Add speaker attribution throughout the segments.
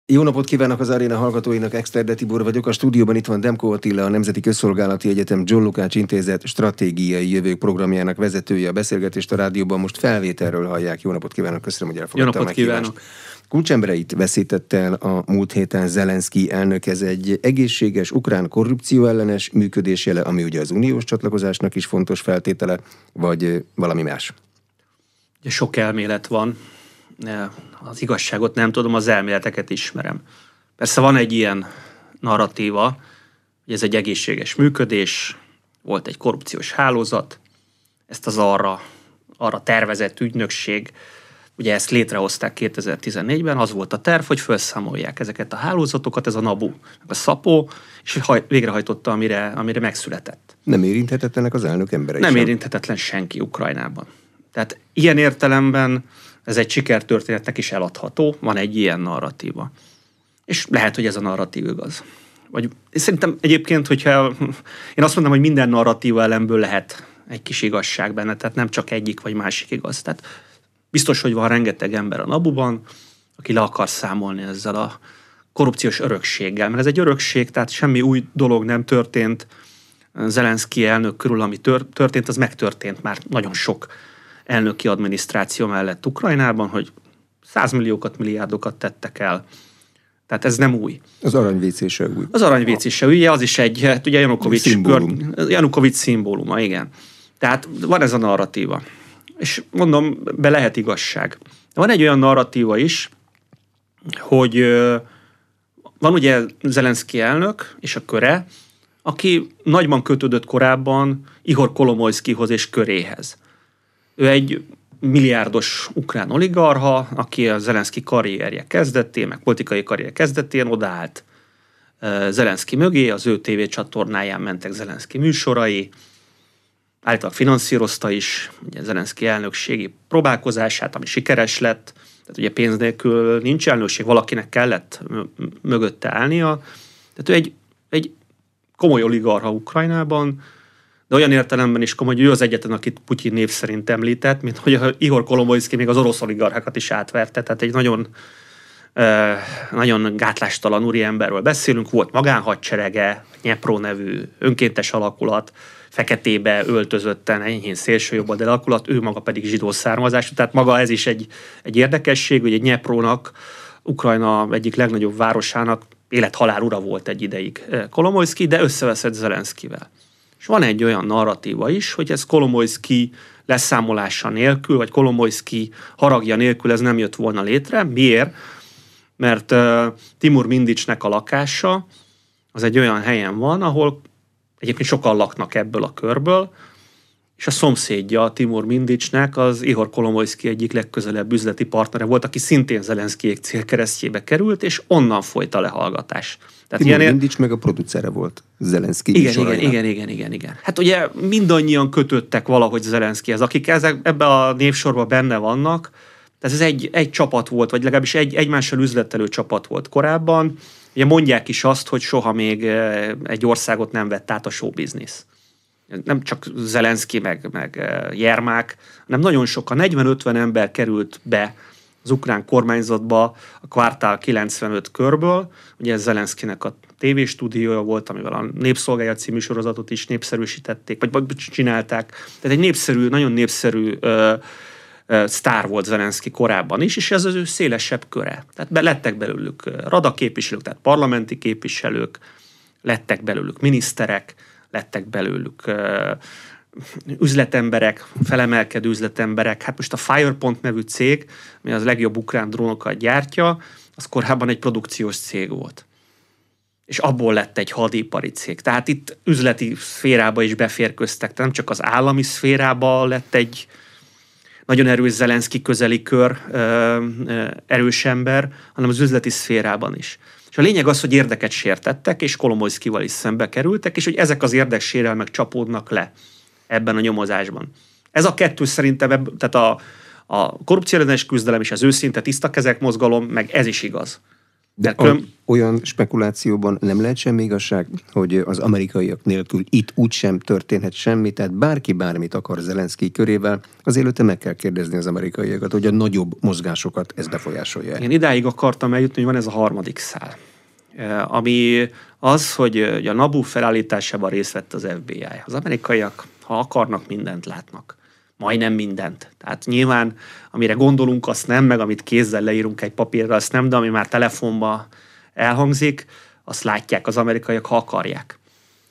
Speaker 1: Jó napot kívánok az aréna hallgatóinak, Exterde Tibor vagyok. A stúdióban itt van Demko Attila, a Nemzeti Közszolgálati Egyetem John Lukács Intézet stratégiai jövők programjának vezetője. A beszélgetést a rádióban most felvételről hallják. Jó napot kívánok, köszönöm, hogy elfogadta a meghívást. Kulcsembereit veszített el a múlt héten Zelenszkij elnök. Ez egy egészséges ukrán korrupcióellenes működés jele, ami ugye az uniós csatlakozásnak is fontos feltétele, vagy valami más?
Speaker 2: Ugye sok elmélet van. Az igazságot nem tudom, az elméleteket ismerem. Persze van egy ilyen narratíva, hogy ez egy egészséges működés, volt egy korrupciós hálózat, ezt az arra tervezett ügynökség, ugye ezt létrehozták 2014-ben, az volt a terv, hogy felszámolják ezeket a hálózatokat, ez a NABU, a SZAPO, és végrehajtotta, amire megszületett.
Speaker 1: Nem érinthetetlenek az elnök emberei
Speaker 2: Nem
Speaker 1: sem.
Speaker 2: érinthetetlen senki Ukrajnában. Tehát ilyen értelemben ez egy sikertörténetnek is eladható, van egy ilyen narratíva. És lehet, hogy ez a narratív igaz. Vagy szerintem egyébként, hogyha én azt mondom, hogy minden narratíva elemből lehet egy kis igazság benne, tehát nem csak egyik vagy másik igaz. Tehát biztos, hogy van rengeteg ember a NABU-ban, aki le akar számolni ezzel a korrupciós örökséggel. Mert ez egy örökség, tehát semmi új dolog nem történt. Zelenszkij elnök körül, ami történt, az megtörtént már nagyon sok elnöki adminisztráció mellett Ukrajnában, hogy 100 milliókat, milliárdokat tettek el. Tehát ez nem új.
Speaker 1: Az arany-WC se új.
Speaker 2: Az arany-WC se új, az is egy, ugye Janukovics szimbóluma, igen. Tehát van ez a narratíva. És mondom, be lehet igazság. De van egy olyan narratíva is, hogy van ugye Zelenszkij elnök és a köre, aki nagyban kötődött korábban Ihor Kolomoiszkihoz és köréhez. Ő egy milliárdos ukrán oligarcha, aki a Zelenszkij karrierje kezdetén, meg politikai karrierje kezdetén odaállt Zelenszkij mögé, az ő tévécsatornáján mentek Zelenszkij műsorai, általában finanszírozta is ugye Zelenszkij elnökségi próbálkozását, ami sikeres lett, tehát ugye pénz nélkül nincs elnökség, valakinek kellett mögötte állnia. Tehát ő egy komoly oligarcha Ukrajnában, de olyan értelemben is komoly, hogy ő az egyetlen, akit Putyin név szerint említett, mint hogy Ihor Kolomoiszkij még az orosz oligarchákat is átverte, tehát egy nagyon gátlástalan úriemberről beszélünk, volt magánhadserege, Dnyepro nevű önkéntes alakulat, feketébe öltözötten, enyhén szélsőjobboldali alakulat, ő maga pedig zsidó származású, tehát maga ez is egy érdekesség, hogy egy Dnyeprónak, Ukrajna egyik legnagyobb városának élet-halál ura volt egy ideig Kolomoiszkij, de összeveszett Zelenszkivel. És van egy olyan narratíva is, hogy ez Kolomoiszkij leszámolása nélkül, vagy Kolomoiszkij haragja nélkül ez nem jött volna létre. Miért? Mert Timur Mindicsnek a lakása az egy olyan helyen van, ahol egyébként sokan laknak ebből a körből, és a szomszédja Timur Mindicsnek az Ihor Kolomoiszkij egyik legközelebb üzleti partnere volt, aki szintén Zelenszkijék célkeresztjébe került, és onnan folyt a lehallgatás.
Speaker 1: Tehát Timur Mindics meg a producere volt Zelenszkij műsorainak.
Speaker 2: Igen. Hát ugye mindannyian kötöttek valahogy Zelenszkijhez, akik ebbe a névsorban benne vannak, tehát ez egy csapat volt, vagy legalábbis egymással üzletelő csapat volt korábban. Ugye mondják is azt, hogy soha még egy országot nem vett át a showbiznisz. Nem csak Zelenszkij, meg Jermák, hanem nagyon sokan, 40-50 ember került be az ukrán kormányzatba a Kvartál 95 körből. Ugye ez Zelenszkijnek a tévéstúdiója volt, amivel a Népszolgálat című sorozatot is népszerűsítették, vagy csinálták. Tehát egy nagyon népszerű sztár volt Zelenszkij korábban is, és ez az ő szélesebb köre. Tehát lettek belőlük radaképviselők, tehát parlamenti képviselők, lettek belőlük miniszterek, lettek belőlük üzletemberek, felemelkedő üzletemberek. Hát most a Firepont nevű cég, ami az legjobb ukrán drónokat gyártja, az korábban egy produkciós cég volt. És abból lett egy hadipari cég. Tehát itt üzleti szférába is beférköztek, tehát nem csak az állami szférába lett egy nagyon erős Zelenszkij közeli kör, erős ember, hanem az üzleti szférában is. És a lényeg az, hogy érdeket sértettek, és Kolomoiszkival is szembe kerültek, és hogy ezek az érdeksérelmek csapódnak le ebben a nyomozásban. Ez a kettő szerintem, tehát a korrupcióellenes küzdelem és az őszinte tiszta kezek mozgalom, meg ez is igaz.
Speaker 1: De olyan spekulációban nem lehet semmi igazság, hogy az amerikaiak nélkül itt úgysem történhet semmi, tehát bárki bármit akar Zelenszkij körével, az előtte meg kell kérdezni az amerikaiakat, hogy a nagyobb mozgásokat ez befolyásolja.
Speaker 2: Én idáig akartam eljutni, hogy van ez a harmadik szál, ami az, hogy a NABU felállításában részt vett az FBI. Az amerikaiak, ha akarnak, mindent látnak. Majdnem mindent. Tehát nyilván, amire gondolunk, azt nem, meg amit kézzel leírunk egy papírra, azt nem, de ami már telefonba elhangzik, azt látják az amerikaiak, ha akarják.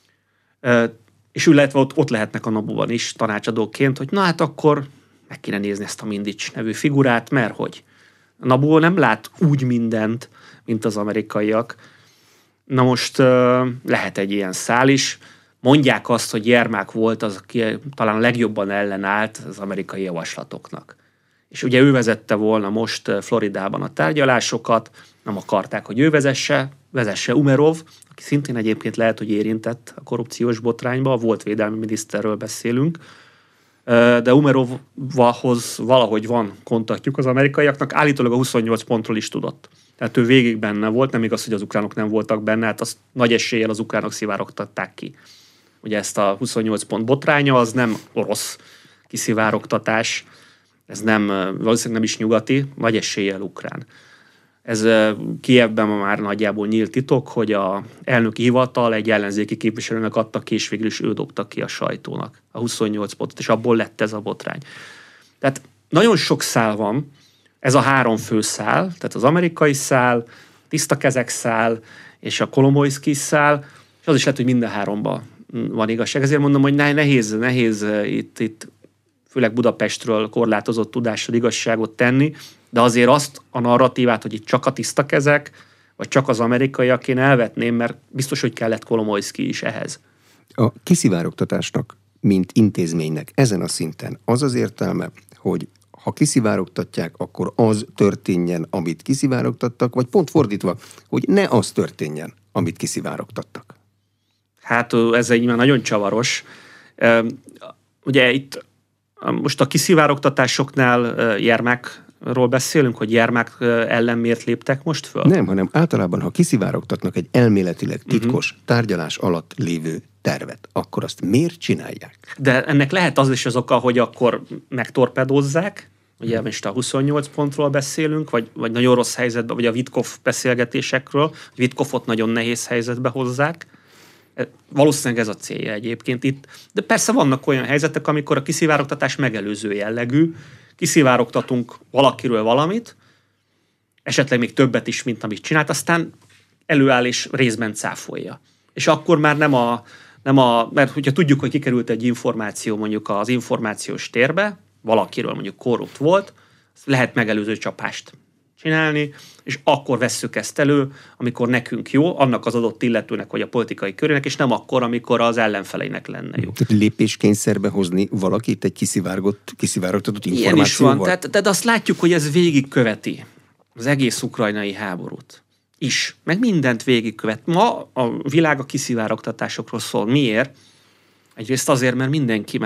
Speaker 2: És illetve ott lehetnek a NABU-ban is tanácsadóként, hogy na hát akkor meg kéne nézni ezt a Mindics nevű figurát, mert hogy a NABU nem lát úgy mindent, mint az amerikaiak. Na most lehet egy ilyen szál is. Mondják azt, hogy Jermák volt az, aki talán a legjobban ellenállt az amerikai javaslatoknak. És ugye ő vezette volna most Floridában a tárgyalásokat, nem akarták, hogy ő vezesse Umerov, aki szintén egyébként lehet, hogy érintett a korrupciós botrányba, volt védelmi miniszterről beszélünk, de Umerovhoz valahogy van kontaktjuk az amerikaiaknak, állítólag a 28 pontról is tudott. Tehát ő végig benne volt, nem igaz, hogy az ukránok nem voltak benne, hát azt nagy eséllyel az ukránok szivárogtatták ki. Ugye ezt a 28 pont botránya, az nem orosz kiszivárogtatás, ez nem, valószínűleg nem is nyugati, nagy eséllyel ukrán. Ez Kijevben ma már nagyjából nyílt titok, hogy a elnöki hivatal egy ellenzéki képviselőnek adta ki, és végül is ő dobta ki a sajtónak a 28 pontot, és abból lett ez a botrány. Tehát nagyon sok szál van, ez a 3 fő szál, tehát az amerikai szál, tiszta kezek szál, és a Kolomoiszkij szál, és az is lehet, hogy minden 3-ban van igazság. Ezért mondom, hogy nehéz itt főleg Budapestről korlátozott tudással igazságot tenni, de azért azt a narratívát, hogy itt csak a tiszta kezek, vagy csak az amerikaiak, én elvetném, mert biztos, hogy kellett Kolomoiszkij is ehhez.
Speaker 1: A kiszivárogtatásnak, mint intézménynek ezen a szinten az az értelme, hogy ha kiszivárogtatják, akkor az történjen, amit kiszivárogtattak, vagy pont fordítva, hogy ne az történjen, amit kiszivárogtattak.
Speaker 2: Hát ez egy már nagyon csavaros. Ugye itt most a kiszivárogtatásoknál Jermákról beszélünk, hogy Jermák ellen miért léptek most föl?
Speaker 1: Nem, hanem általában, ha kiszivárogtatnak egy elméletileg titkos tárgyalás alatt lévő tervet, akkor azt miért csinálják?
Speaker 2: De ennek lehet az is az oka, hogy akkor megtorpedózzák, ugye most a 28 pontról beszélünk, vagy nagyon rossz helyzetben, vagy a Witkov beszélgetésekről, Witkovot nagyon nehéz helyzetbe hozzák. Valószínűleg ez a célja egyébként itt. De persze vannak olyan helyzetek, amikor a kiszivárogtatás megelőző jellegű, kiszivárogtatunk valakiről valamit, esetleg még többet is, mint amit csinált, aztán előáll és részben cáfolja. És akkor már mert hogyha tudjuk, hogy kikerült egy információ mondjuk az információs térbe, valakiről mondjuk korrupt volt, lehet megelőző csapást csinálni, és akkor vesszük ezt elő, amikor nekünk jó, annak az adott illetőnek, vagy a politikai körének, és nem akkor, amikor az ellenfeleinek lenne jó.
Speaker 1: Tehát lépéskényszerbe hozni valakit egy kiszivárogtatott információval?
Speaker 2: Ilyen is van, tehát azt látjuk, hogy ez végigköveti az egész ukrajnai háborút is, meg mindent végigkövet. Ma a világ a kiszivárogtatásokról szól. Miért? Egyrészt azért, mert mindenki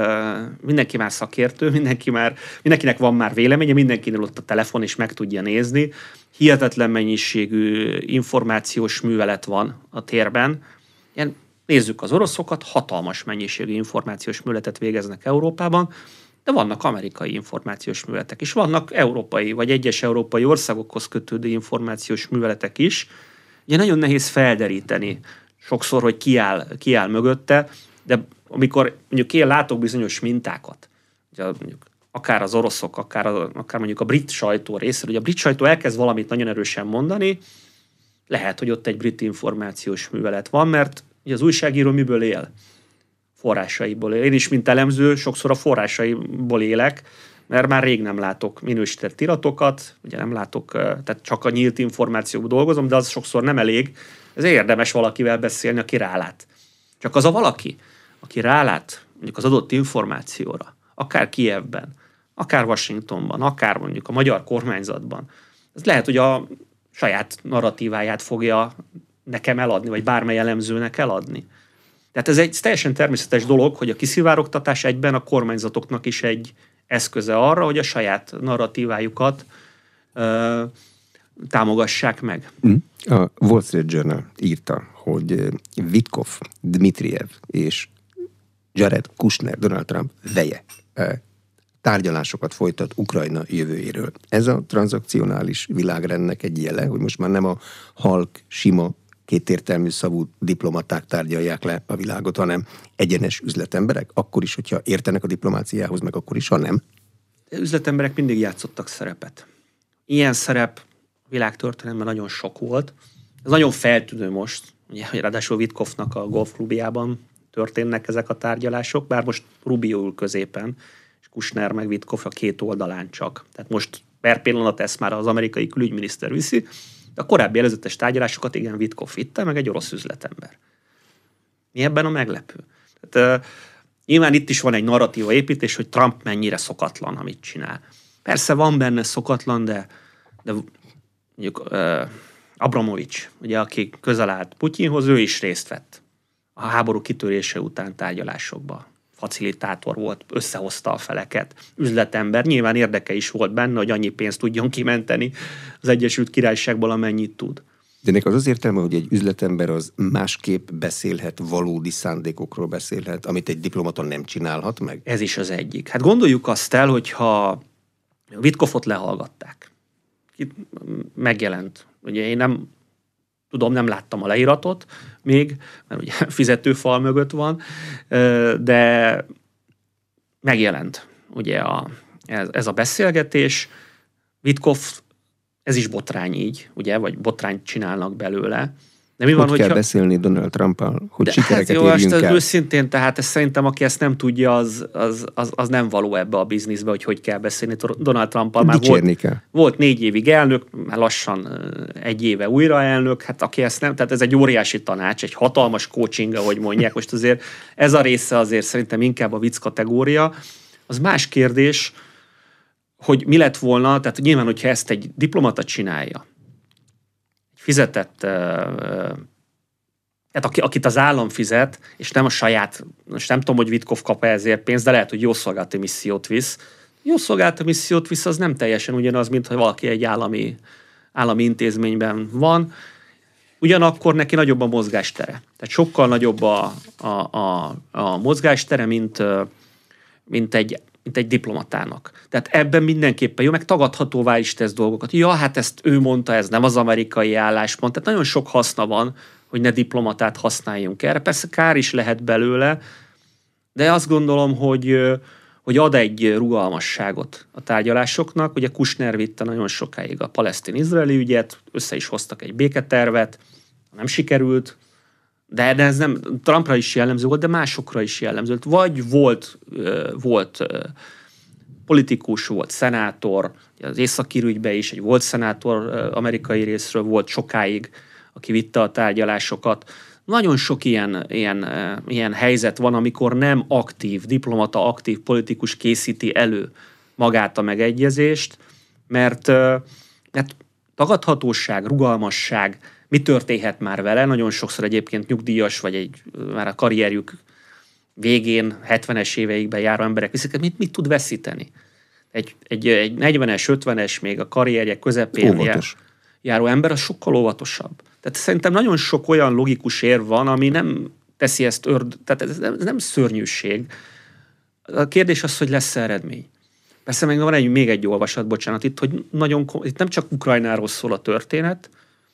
Speaker 2: már szakértő, mindenkinek van már véleménye, mindenkinél ott a telefon is meg tudja nézni. Hihetetlen mennyiségű információs művelet van a térben. Nézzük az oroszokat, hatalmas mennyiségű információs műveletet végeznek Európában, de vannak amerikai információs műveletek is, vannak európai vagy egyes európai országokhoz kötődő információs műveletek is. Ugye nagyon nehéz felderíteni sokszor, hogy ki áll mögötte, de amikor mondjuk én látok bizonyos mintákat, ugye mondjuk akár az oroszok, akár mondjuk a brit sajtó részéről, hogy a brit sajtó elkezd valamit nagyon erősen mondani, lehet, hogy ott egy brit információs művelet van, mert ugye az újságíró miből él? Forrásaiból él. Én is, mint elemző, sokszor a forrásaiból élek, mert már rég nem látok minősített iratokat, ugye nem látok, tehát csak a nyílt információkból dolgozom, de az sokszor nem elég. Ez érdemes valakivel beszélni, aki rálát. Csak az a valaki, aki rálát mondjuk az adott információra, akár Kijevben, akár Washingtonban, akár mondjuk a magyar kormányzatban, ez lehet, hogy a saját narratíváját fogja nekem eladni, vagy bármely elemzőnek eladni. Tehát ez egy teljesen természetes dolog, hogy a kiszivárogtatás egyben a kormányzatoknak is egy eszköze arra, hogy a saját narratívájukat támogassák meg.
Speaker 1: A Wall Street Journal írta, hogy Witkoff, Dmitriev és Jared Kushner, Donald Trump veje tárgyalásokat folytat Ukrajna jövőjéről. Ez a tranzakcionális világrendnek egy jele, hogy most már nem a halk, sima, kétértelmű szavú diplomaták tárgyalják le a világot, hanem egyenes üzletemberek, akkor is, hogyha értenek a diplomáciához, meg akkor is, ha nem.
Speaker 2: Üzletemberek mindig játszottak szerepet. Ilyen szerep világtörténelemben nagyon sok volt. Ez nagyon feltűnő most, ugye, ráadásul Witkoffnak a golfklubjában történnek ezek a tárgyalások, bár most Rubio ül középen, és Kushner meg Witkoff a két oldalán csak. Tehát most per pillanat ezt már az amerikai külügyminiszter viszi, de a korábbi előzetes tárgyalásokat igen Witkoff vitte, meg egy orosz üzletember. Mi ebben a meglepő? Tehát, nyilván itt is van egy narratíva építés, hogy Trump mennyire szokatlan, amit csinál. Persze van benne szokatlan, de mondjuk Abramovics, ugye, aki közel állt Putyinhoz, ő is részt vett a háború kitörése után tárgyalásokba. Facilitátor volt, összehozta a feleket, üzletember. Nyilván érdeke is volt benne, hogy annyi pénzt tudjon kimenteni az Egyesült Királyságból, amennyit tud.
Speaker 1: De ennek az az értelme, hogy egy üzletember az másképp beszélhet, valódi szándékokról beszélhet, amit egy diplomata nem csinálhat meg?
Speaker 2: Ez is az egyik. Hát gondoljuk azt el, hogyha Witkoffot lehallgatták. Megjelent. Ugye én nem láttam a leíratot még, mert ugye fizetőfal mögött van, de megjelent ugye ez a beszélgetés. Witkoff, ez is botrány így, ugye, vagy botrányt csinálnak belőle. De mi van,
Speaker 1: hogy kell beszélni Donald Trump-al, hogy sikereket érjünk el?
Speaker 2: Őszintén, tehát ez szerintem, aki ezt nem tudja, az nem való ebbe a bizniszbe, hogy kell beszélni Donald Trump-al. Már volt 4 évig elnök, már lassan 1 éve újra elnök, hát aki ezt nem, tehát ez egy óriási tanács, egy hatalmas coaching, ahogy mondják. Most azért ez a része azért szerintem inkább a vicc kategória. Az más kérdés, hogy mi lett volna, tehát nyilván, hogyha ezt egy diplomata csinálja, fizetett, tehát akit az állam fizet, és nem a saját, most nem tudom, hogy Witkoff kap ezért pénzt, de lehet, hogy jó szolgálati missziót visz. Jó szolgálati missziót visz, az nem teljesen ugyanaz, mint ha valaki egy állami intézményben van. Ugyanakkor neki nagyobb a mozgástere. Tehát sokkal nagyobb a mozgástere, mint egy diplomatának. Tehát ebben mindenképpen jó, meg tagadhatóvá is tesz dolgokat. Ja, hát ezt ő mondta, ez nem az amerikai álláspont. Tehát nagyon sok haszna van, hogy ne diplomatát használjunk erre. Persze kár is lehet belőle, de azt gondolom, hogy ad egy rugalmasságot a tárgyalásoknak. Ugye Kushner vitte nagyon sokáig a palesztin-izraeli ügyet, össze is hoztak egy béketervet, nem sikerült, de ez nem Trumpra is jellemző volt, de másokra is jellemző volt. Vagy volt politikus, volt szenátor, az északír ügyben is egy volt szenátor amerikai részről volt sokáig, aki vitte a tárgyalásokat. Nagyon sok ilyen helyzet van, amikor nem aktív diplomata, aktív politikus készíti elő magát a megegyezést, mert tagadhatóság, rugalmasság, mi történhet már vele? Nagyon sokszor egyébként nyugdíjas, vagy már a karrierjük végén, 70-es éveikben járó emberek viszik, mit tud veszíteni? Egy 40-es, 50-es, még a karrierje közepén járó ember, az sokkal óvatosabb. Tehát szerintem nagyon sok olyan logikus érv van, ami nem teszi ezt tehát ez nem szörnyűség. A kérdés az, hogy lesz eredmény. Persze meg van még egy olvasat, bocsánat, itt nem csak Ukrajnáról szól a történet,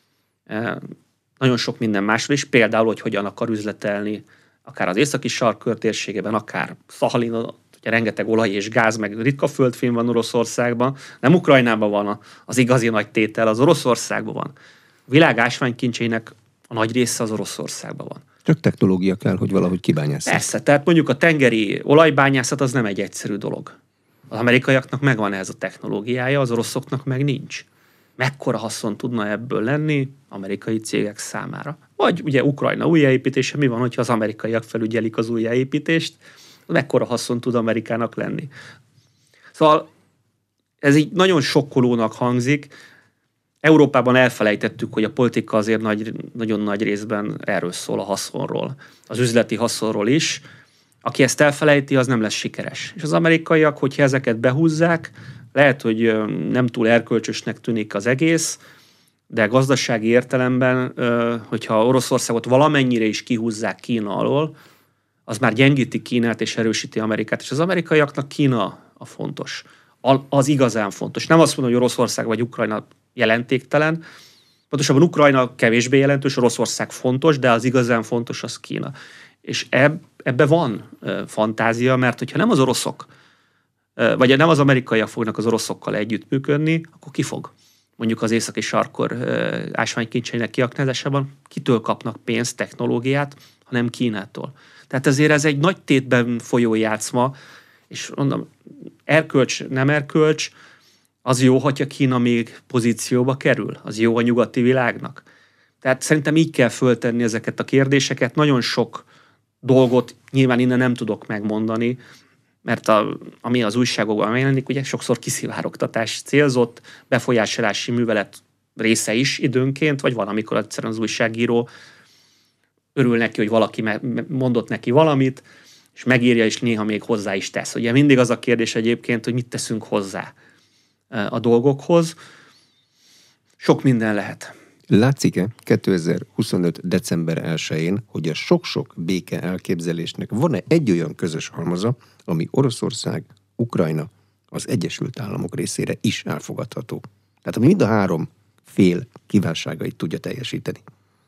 Speaker 2: nagyon sok minden másról is, például, hogy hogyan akar üzletelni, akár az északi sarkkör térségében, akár Szahalin, ugye rengeteg olaj és gáz, meg ritka földfém van Oroszországban, nem Ukrajnában van az igazi nagy tétel, az Oroszországban van. A világ ásványkincseinek a nagy része az Oroszországban van.
Speaker 1: Csak technológia kell, hogy valahogy kibányásszák.
Speaker 2: Persze, tehát mondjuk a tengeri olajbányászat az nem egy egyszerű dolog. Az amerikaiaknak megvan ez a technológiája, az oroszoknak meg nincs. Mekkora haszon tudna ebből lenni amerikai cégek számára? Vagy ugye Ukrajna újjáépítése, mi van, hogyha az amerikaiak felügyelik az újjáépítést? Mekkora haszon tud Amerikának lenni? Szóval ez így nagyon sokkolónak hangzik. Európában elfelejtettük, hogy a politika azért nagyon nagy részben erről szól, a haszonról. Az üzleti haszonról is. Aki ezt elfelejti, az nem lesz sikeres. És az amerikaiak, hogyha ezeket behúzzák, lehet, hogy nem túl erkölcsösnek tűnik az egész, de gazdasági értelemben, hogyha Oroszországot valamennyire is kihúzzák Kína alól, az már gyengíti Kínát és erősíti Amerikát, és az amerikaiaknak Kína a fontos. Az igazán fontos. Nem azt mondom, hogy Oroszország vagy Ukrajna jelentéktelen, pontosabban Ukrajna kevésbé jelentős, Oroszország fontos, de az igazán fontos az Kína. És ebbe van fantázia, mert hogyha nem az oroszok, vagy nem az amerikaiak fognak az oroszokkal együttműködni, akkor ki fog? Mondjuk az északi sarkkor ásványkincseinek kiaknázásában kitől kapnak pénzt, technológiát, hanem Kínától. Tehát ezért ez egy nagy tétben folyó játszma, és mondom, erkölcs, nem erkölcs, az jó, hogyha Kína még pozícióba kerül, az jó a nyugati világnak. Tehát szerintem így kell föltenni ezeket a kérdéseket. Nagyon sok dolgot nyilván innen nem tudok megmondani, mert ami az újságokban megjelenik, ugye sokszor kiszivárogtatás célzott, befolyásolási művelet része is időnként, vagy van, amikor egyszerűen az újságíró örül neki, hogy valaki mondott neki valamit, és megírja, és néha még hozzá is tesz. Ugye mindig az a kérdés egyébként, hogy mit teszünk hozzá a dolgokhoz. Sok minden lehet.
Speaker 1: Látszik-e 2025. december 1-én, hogy a sok-sok béke elképzelésnek van-e egy olyan közös halmaza, ami Oroszország, Ukrajna, az Egyesült Államok részére is elfogadható? Tehát ami mind a három fél kívánságait tudja teljesíteni.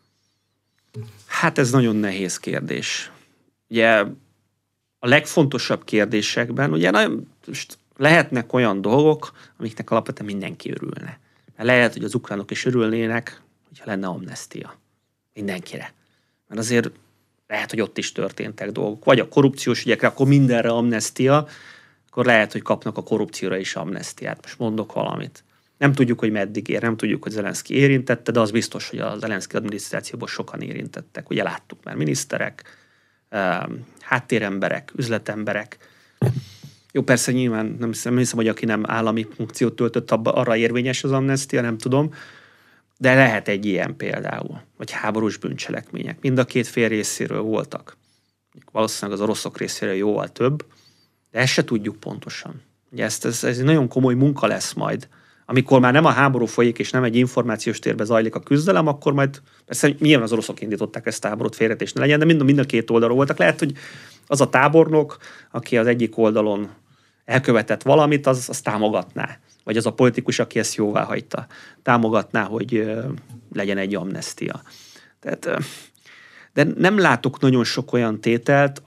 Speaker 2: Hát ez nagyon nehéz kérdés. Ugye a legfontosabb kérdésekben, ugye lehetnek olyan dolgok, amiknek alapvetően mindenki örülne. Lehet, hogy az ukránok is örülnének, hogyha lenne amnestia. Mindenkire. Mert azért lehet, hogy ott is történtek dolgok. Vagy a korrupciós ügyekre, akkor mindenre amnestia, akkor lehet, hogy kapnak a korrupcióra is amnestiát. Most mondok valamit. Nem tudjuk, hogy meddig ér, nem tudjuk, hogy Zelenszky érintette, de az biztos, hogy a Zelenszky adminisztrációban sokan érintettek. Ugye láttuk már miniszterek, háttéremberek, üzletemberek. Jó, persze nyilván nem hiszem, hogy aki nem állami funkciót töltött, arra érvényes az amnestia, nem tudom, de lehet egy ilyen például, vagy háborús bűncselekmények. Mind a két fél részéről voltak. Valószínűleg az oroszok részéről jóval több, de ezt se tudjuk pontosan. Ugye ez egy nagyon komoly munka lesz majd. Amikor már nem a háború folyik, és nem egy információs térbe zajlik a küzdelem, akkor majd, persze nyilván az oroszok indították ezt a háborút, félretés ne legyen, de mind a két oldalról voltak. Lehet, hogy az a tábornok, aki az egyik oldalon elkövetett valamit, az támogatná. Vagy az a politikus, aki ezt jóvá hagyta, támogatná, hogy legyen egy amnestia. Tehát, de nem látok nagyon sok olyan tételt,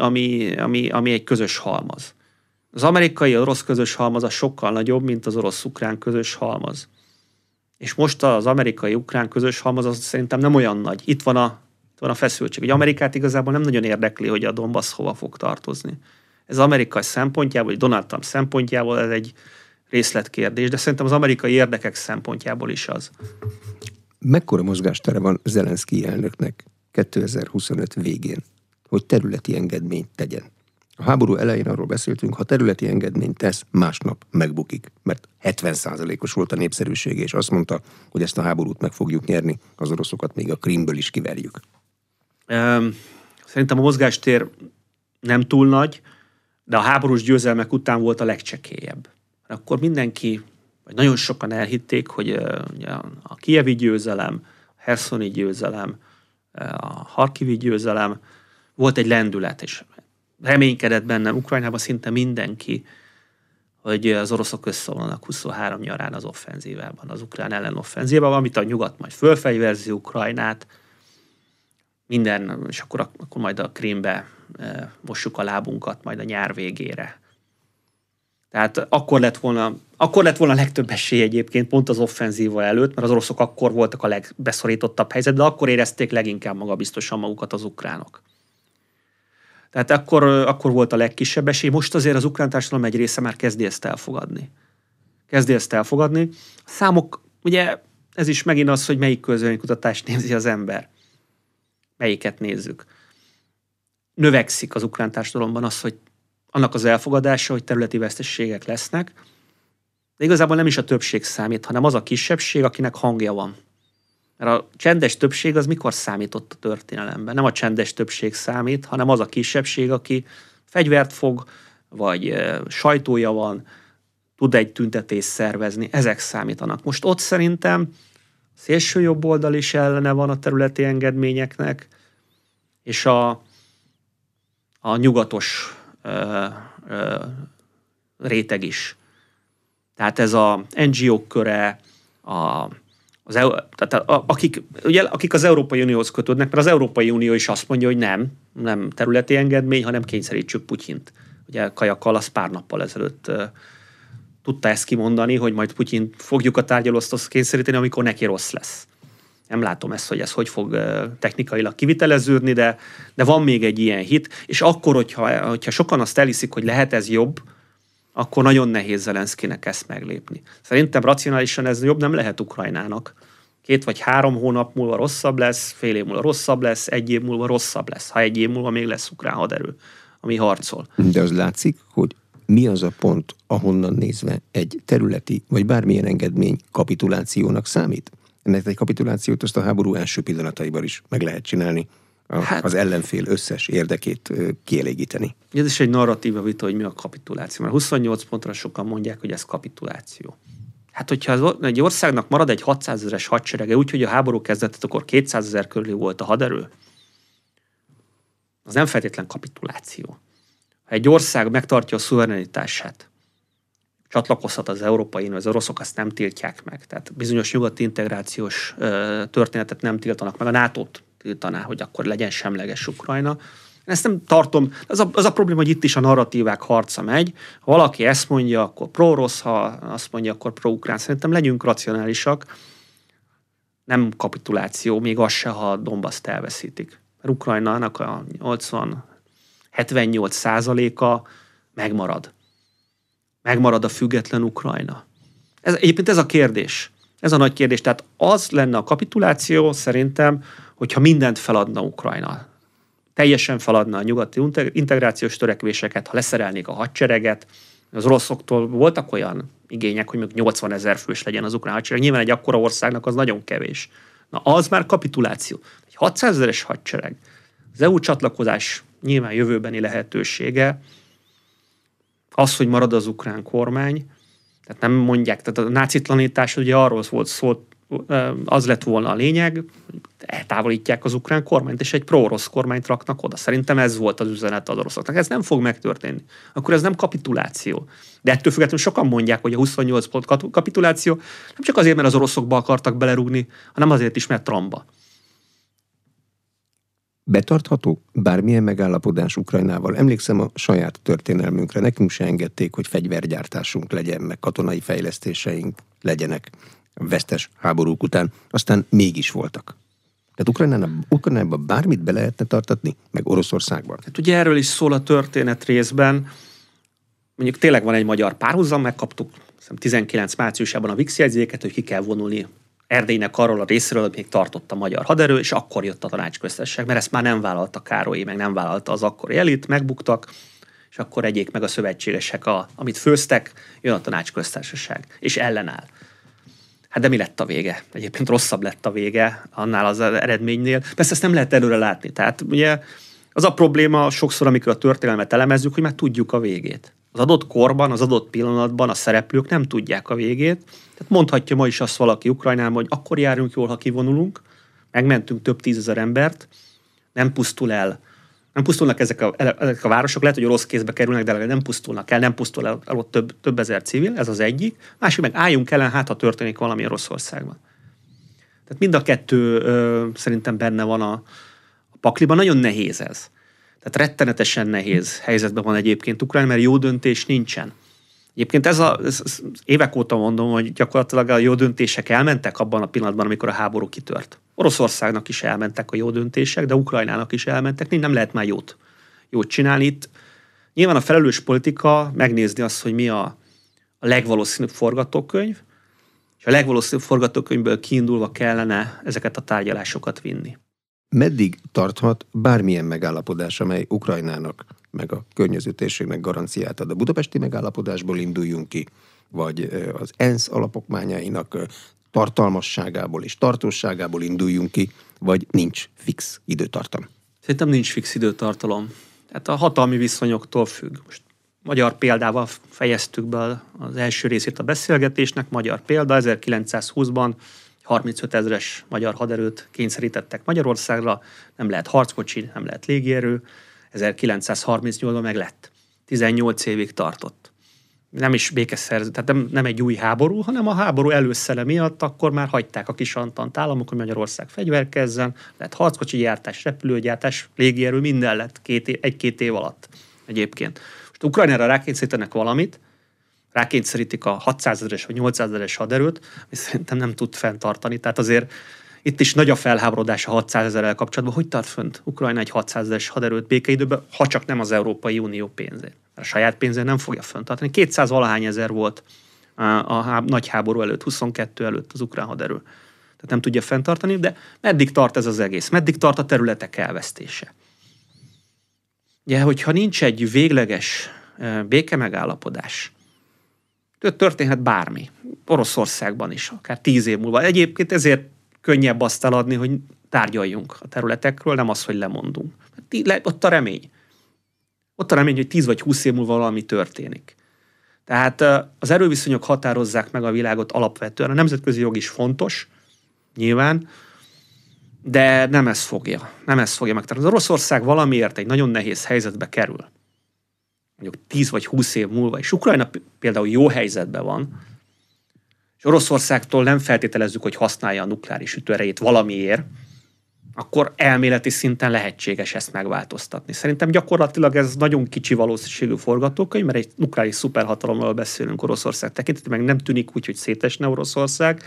Speaker 2: ami egy közös halmaz. Az amerikai-orosz közös halmaz az sokkal nagyobb, mint az orosz-ukrán közös halmaz. És most az amerikai-ukrán közös halmaz az szerintem nem olyan nagy. Itt van a feszültség. Hogy Amerikát igazából nem nagyon érdekli, hogy a Donbass hova fog tartozni. Ez amerikai szempontjából, vagy Donald Trump szempontjából ez egy részletkérdés, de szerintem az amerikai érdekek szempontjából is az.
Speaker 1: Mekkora mozgástere van Zelenszky elnöknek 2025 végén, hogy területi engedményt tegyen? A háború elején arról beszéltünk, ha területi engedményt tesz, másnap megbukik, mert 70%-os volt a népszerűsége, és azt mondta, hogy ezt a háborút meg fogjuk nyerni, az oroszokat még a Krimből is kiverjük.
Speaker 2: Szerintem a mozgástér nem túl nagy, de a háborús győzelmek után volt a legcsekélyebb. Akkor mindenki, vagy nagyon sokan elhitték, hogy a kijevi győzelem, a herszoni győzelem, a harkivi győzelem, volt egy lendület, és reménykedett bennem Ukrajnában szinte mindenki, hogy az oroszok összevonulnak 23 nyarán az offenzívában, az ukrán ellenoffenzívában, amit a nyugat majd fölfegyverzi Ukrajnát, minden, és akkor majd a Krímbe mossuk a lábunkat majd a nyár végére. Tehát akkor lett volna a legtöbb esély egyébként pont az offenzíva előtt, mert az oroszok akkor voltak a legbeszorítottabb helyzetben, de akkor érezték leginkább magabiztosan magukat az ukránok. Tehát akkor volt a legkisebb esély. Most azért az ukrán társadalom egy része már kezdi ezt elfogadni. A számok, ugye ez is megint az, hogy melyik közvéleménykutatást nézi az ember. Melyiket nézzük. Növekszik az ukrán társadalomban az, hogy annak az elfogadása, hogy területi veszteségek lesznek, de igazából nem is a többség számít, hanem az a kisebbség, akinek hangja van. Mert a csendes többség az mikor számított a történelemben? Nem a csendes többség számít, hanem az a kisebbség, aki fegyvert fog, vagy sajtója van, tud egy tüntetést szervezni, ezek számítanak. Most ott szerintem szélső jobb oldal is ellene van a területi engedményeknek, és a nyugatos réteg is. Tehát ez a NGO-k köre, akik az Európai Unióhoz kötődnek, mert az Európai Unió is azt mondja, hogy nem területi engedmény, hanem kényszerítsük Putyint. Ugye Kaja Kallas pár nappal ezelőtt tudta ezt kimondani, hogy majd Putyint fogjuk a tárgyalóasztalhoz kényszeríteni, amikor neki rossz lesz. Nem látom ezt, hogy ez hogy fog technikailag kiviteleződni, de van még egy ilyen hit, és akkor, hogyha sokan azt elhiszik, hogy lehet ez jobb, akkor nagyon nehéz Zelenszkinek ezt meglépni. Szerintem racionálisan ez jobb nem lehet Ukrajnának. 2 vagy 3 hónap múlva rosszabb lesz, fél év múlva rosszabb lesz, 1 év múlva rosszabb lesz, ha 1 év múlva még lesz ukrán haderő, ami harcol.
Speaker 1: De az látszik, hogy mi az a pont, ahonnan nézve egy területi vagy bármilyen engedmény kapitulációnak számít? Ennek egy kapitulációt azt a háború első pillanataiban is meg lehet csinálni. Az ellenfél összes érdekét kielégíteni.
Speaker 2: Ez is egy narratíva vita, hogy mi a kapituláció. Mert 28 pontra sokan mondják, hogy ez kapituláció. Hát, hogyha egy országnak marad egy 600 000-es hadserege, úgyhogy a háború kezdetét akkor 200 000 körül volt a haderő, az nem feltétlen kapituláció. Ha egy ország megtartja a szuverenitását, csatlakozhat az Európai Unió, az oroszok azt nem tiltják meg. Tehát bizonyos nyugati integrációs történetet nem tiltanak meg, a NATO-t tiltaná, hogy akkor legyen semleges Ukrajna. Ezt nem tartom, az a probléma, hogy itt is a narratívák harca megy. Ha valaki ezt mondja, akkor pro-orosz, ha azt mondja, akkor pro-ukrán. Szerintem legyünk racionálisak. Nem kapituláció, még az se, ha Donbaszt elveszítik. Mert Ukrajnának a 80-78%-a megmarad. Megmarad a független Ukrajna. Egyébként ez a kérdés. Ez a nagy kérdés. Tehát az lenne a kapituláció szerintem, hogyha mindent feladna Ukrajna. Teljesen feladna a nyugati integrációs törekvéseket, ha leszerelnék a hadsereget. Az oroszoktól voltak olyan igények, hogy még 80 000 fős legyen az ukrán hadsereg. Nyilván egy akkora országnak az nagyon kevés. Na, az már kapituláció. Egy 600 000-es hadsereg. Az EU csatlakozás nyilván jövőbeni lehetősége. Az, hogy marad az ukrán kormány, tehát nem mondják, tehát a nácitlanítás ugye arról volt szó, az lett volna a lényeg, hogy eltávolítják az ukrán kormányt, és egy pro-orosz kormányt raknak oda. Szerintem ez volt az üzenet az oroszoknak. Ez nem fog megtörténni. Akkor ez nem kapituláció. De ettől függetlenül sokan mondják, hogy a 28 pont kapituláció nem csak azért, mert az oroszokba akartak belerúgni, hanem azért is, mert Trumpba.
Speaker 1: Betartható bármilyen megállapodás Ukrajnával? Emlékszem a saját történelmünkre. Nekünk se engedték, hogy fegyvergyártásunk legyen, meg katonai fejlesztéseink legyenek vesztes háborúk után. Aztán mégis voltak. Tehát Ukrajnában bármit be lehetne tartatni, meg Oroszországban.
Speaker 2: Hát ugye erről is szól a történet részben. Mondjuk tényleg van egy magyar párhuzam, megkaptuk 19 márciusában a VIX jegyzéket, hogy ki kell vonulni Erdélynek arról a részéről, hogy még tartott a magyar haderő, és akkor jött a tanácsköztesség, mert ezt már nem vállalta Károly, meg nem vállalta az akkori elit, megbuktak, és akkor egyék meg a szövetségesek, amit főztek, jön a tanácsköztársaság, és ellenáll. Hát de mi lett a vége? Egyébként rosszabb lett a vége annál az eredménynél. Persze ezt nem lehet előre látni. Tehát ugye az a probléma sokszor, amikor a történelmet elemezzük, hogy már tudjuk a végét. Az adott korban, az adott pillanatban a szereplők nem tudják a végét. Tehát mondhatja ma is azt valaki Ukrajnában, hogy akkor járunk jól, ha kivonulunk, megmentünk több 10 000 embert, nem pusztulnak ezek a városok, lehet, hogy rossz kézbe kerülnek, de nem pusztulnak el, nem pusztul el ott több ezer civil, ez az egyik. Másik meg álljunk ellen, hát ha történik valami Oroszországban. Tehát mind a kettő szerintem benne van a pakliban, nagyon nehéz ez. Tehát rettenetesen nehéz helyzetben van egyébként Ukrajna, mert jó döntés nincsen. Egyébként ez évek óta mondom, hogy gyakorlatilag a jó döntések elmentek abban a pillanatban, amikor a háború kitört. Oroszországnak is elmentek a jó döntések, de Ukrajnának is elmentek, nem lehet már jót csinálni itt. Nyilván a felelős politika megnézni azt, hogy mi a legvalószínűbb forgatókönyv, és a legvalószínűbb forgatókönyvből kiindulva kellene ezeket a tárgyalásokat vinni.
Speaker 1: Meddig tarthat bármilyen megállapodás, amely Ukrajnának meg a környező térségnek garanciát ad? A budapesti megállapodásból induljunk ki, vagy az ENSZ alapokmányainak tartalmasságából és tartóságából induljunk ki, vagy nincs fix időtartam?
Speaker 2: Szerintem nincs fix időtartalom. Tehát a hatalmi viszonyoktól függ. Most magyar példával fejeztük be az első részét a beszélgetésnek. Magyar példa, 1920-ban 35 000 magyar haderőt kényszerítettek Magyarországra, nem lehet harckocsi, nem lehet légierő, 1938-ban meg lett. 18 évig tartott. Nem is békeszerződés, tehát nem egy új háború, hanem a háború előszele miatt akkor már hagyták a kis antant államok, hogy Magyarország fegyverkezzen, lett harckocsi gyártás, repülőgyártás, légierő, minden lett egy-két év alatt egyébként. Most Ukrajnára rákényszerítenek valamit, rákényszerítik a 600 000-es vagy 800 000-es haderőt, ami szerintem nem tud fenntartani. Tehát azért itt is nagy a felháborodás a 600 000-rel kapcsolatban. Hogy tart fönt Ukrajna egy 600 000-es haderőt békeidőben, ha csak nem az Európai Unió pénzén. A saját pénzén nem fogja fenntartani. 200 valahány ezer volt a nagy háború előtt, 22 előtt az ukrán haderő. Tehát nem tudja fenntartani, de meddig tart ez az egész? Meddig tart a területek elvesztése? Ugye, hogyha nincs egy végleges békemegállapodás, történhet bármi. Oroszországban is, akár 10 év múlva. Egyébként ezért könnyebb azt eladni, hogy tárgyaljunk a területekről, nem az, hogy lemondunk. Ott a remény. Ott a remény, hogy 10 vagy 20 év múlva valami történik. Tehát az erőviszonyok határozzák meg a világot alapvetően. A nemzetközi jog is fontos, nyilván, de nem ez fogja megtenni. Az Oroszország valamiért egy nagyon nehéz helyzetbe kerül. Mondjuk 10 vagy 20 év múlva, és Ukrajna például jó helyzetben van, és Oroszországtól nem feltételezzük, hogy használja a nukleáris ütőerejét valamiért, akkor elméleti szinten lehetséges ezt megváltoztatni. Szerintem gyakorlatilag ez nagyon kicsi valószínűségű forgatókönyv, mert egy nukleáris szuperhatalomról beszélünk Oroszország tekintetében, meg nem tűnik úgy, hogy szétesne Oroszország,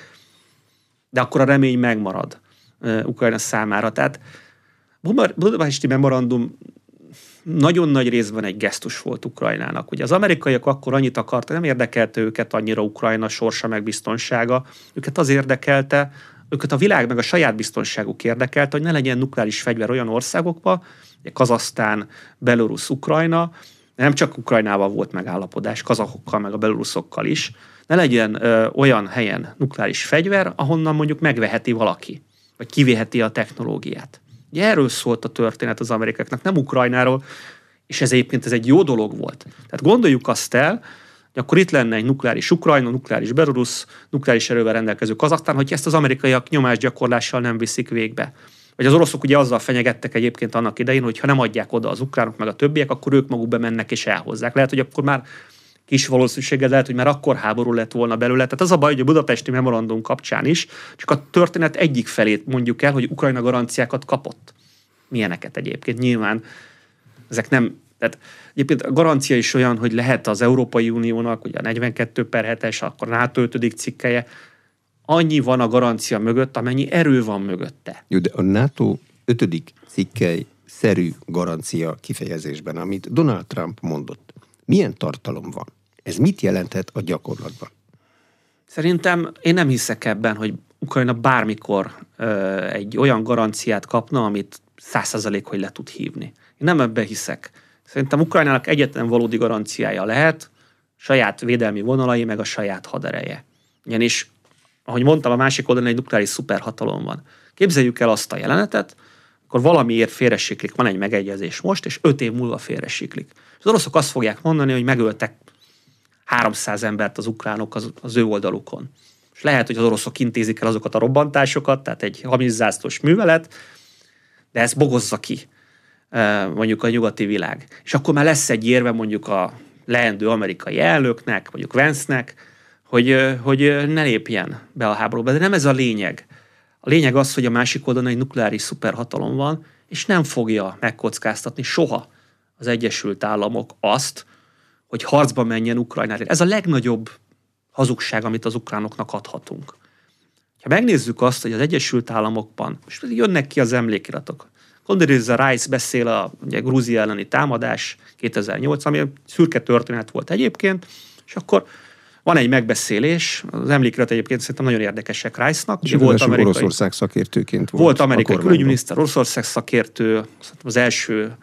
Speaker 2: de akkor a remény megmarad Ukrajna számára. Tehát Budapesti memorandum nagyon nagy részben egy gesztus volt Ukrajnának. Ugye az amerikaiak akkor annyit akartak, nem érdekelte őket annyira Ukrajna sorsa meg biztonsága, őket az érdekelte, őket a világ meg a saját biztonságuk érdekelte, hogy ne legyen nukleáris fegyver olyan országokba, Kazahsztán, Belarus, Ukrajna, nem csak Ukrajnával volt megállapodás, kazahokkal meg a beloruszokkal is, ne legyen olyan helyen nukleáris fegyver, ahonnan mondjuk megveheti valaki, vagy kivéheti a technológiát. Ugye erről szólt a történet az amerikáknak, nem Ukrajnáról, és ez egyébként egy jó dolog volt. Tehát gondoljuk azt el, hogy akkor itt lenne egy nukleáris Ukrajna, nukleáris Belarus, nukleáris erővel rendelkező Kazahsztán, hogy ezt az amerikaiak nyomásgyakorlással nem viszik végbe. Vagy az oroszok ugye azzal fenyegettek egyébként annak idején, hogy ha nem adják oda az ukránok meg a többiek, akkor ők maguk bemennek és elhozzák. Lehet, hogy akkor már kis valószínűséggel lehet, hogy már akkor háború lett volna belőle. Tehát az a baj, hogy a budapesti memorandum kapcsán is, csak a történet egyik felét mondjuk el, hogy Ukrajna garanciákat kapott. Milyeneket egyébként? Nyilván ezek nem... Tehát egyébként a garancia is olyan, hogy lehet az Európai Uniónak, ugye a 42/7-es, akkor NATO 5. cikkelye, annyi van a garancia mögött, amennyi erő van mögötte.
Speaker 1: Jó, de a NATO 5. cikkely szerű garancia kifejezésben, amit Donald Trump mondott, milyen tartalom van? Ez mit jelenthet a gyakorlatban?
Speaker 2: Szerintem én nem hiszek ebben, hogy Ukrajna bármikor egy olyan garanciát kapna, amit 100% hogy le tud hívni. Én nem ebben hiszek. Szerintem Ukrajnának egyetlen valódi garanciája lehet saját védelmi vonalai, meg a saját hadereje. Ugyanis, ahogy mondtam, a másik oldalon egy nukleáris szuperhatalom van. Képzeljük el azt a jelenetet, akkor valamiért félresiklik, van egy megegyezés most, és 5 év múlva félresiklik. Az oroszok azt fogják mondani, hogy megöltek 300 embert az ukránok az ő oldalukon. És lehet, hogy az oroszok intézik el azokat a robbantásokat, tehát egy hamizzászlós művelet, de ezt bogozza ki mondjuk a nyugati világ. És akkor már lesz egy érve mondjuk a leendő amerikai elnöknek, mondjuk Vance-nek, hogy ne lépjen be a háborúba. De nem ez a lényeg. A lényeg az, hogy a másik oldalon egy nukleáris szuperhatalom van, és nem fogja megkockáztatni soha az Egyesült Államok azt, hogy harcba menjen Ukrajnára. Ez a legnagyobb hazugság, amit az ukránoknak adhatunk. Ha megnézzük azt, hogy az Egyesült Államokban, most jönnek ki az emlékiratok, Condoleezza Rice beszél a Grúzia elleni támadás 2008, ami szürke történet volt egyébként, és akkor van egy megbeszélés, az emlékirat egyébként szerintem nagyon érdekesek Rice-nak.
Speaker 1: És volt Oroszország szakértőként
Speaker 2: volt amerikai külügyminiszter, Oroszország szakértő, az első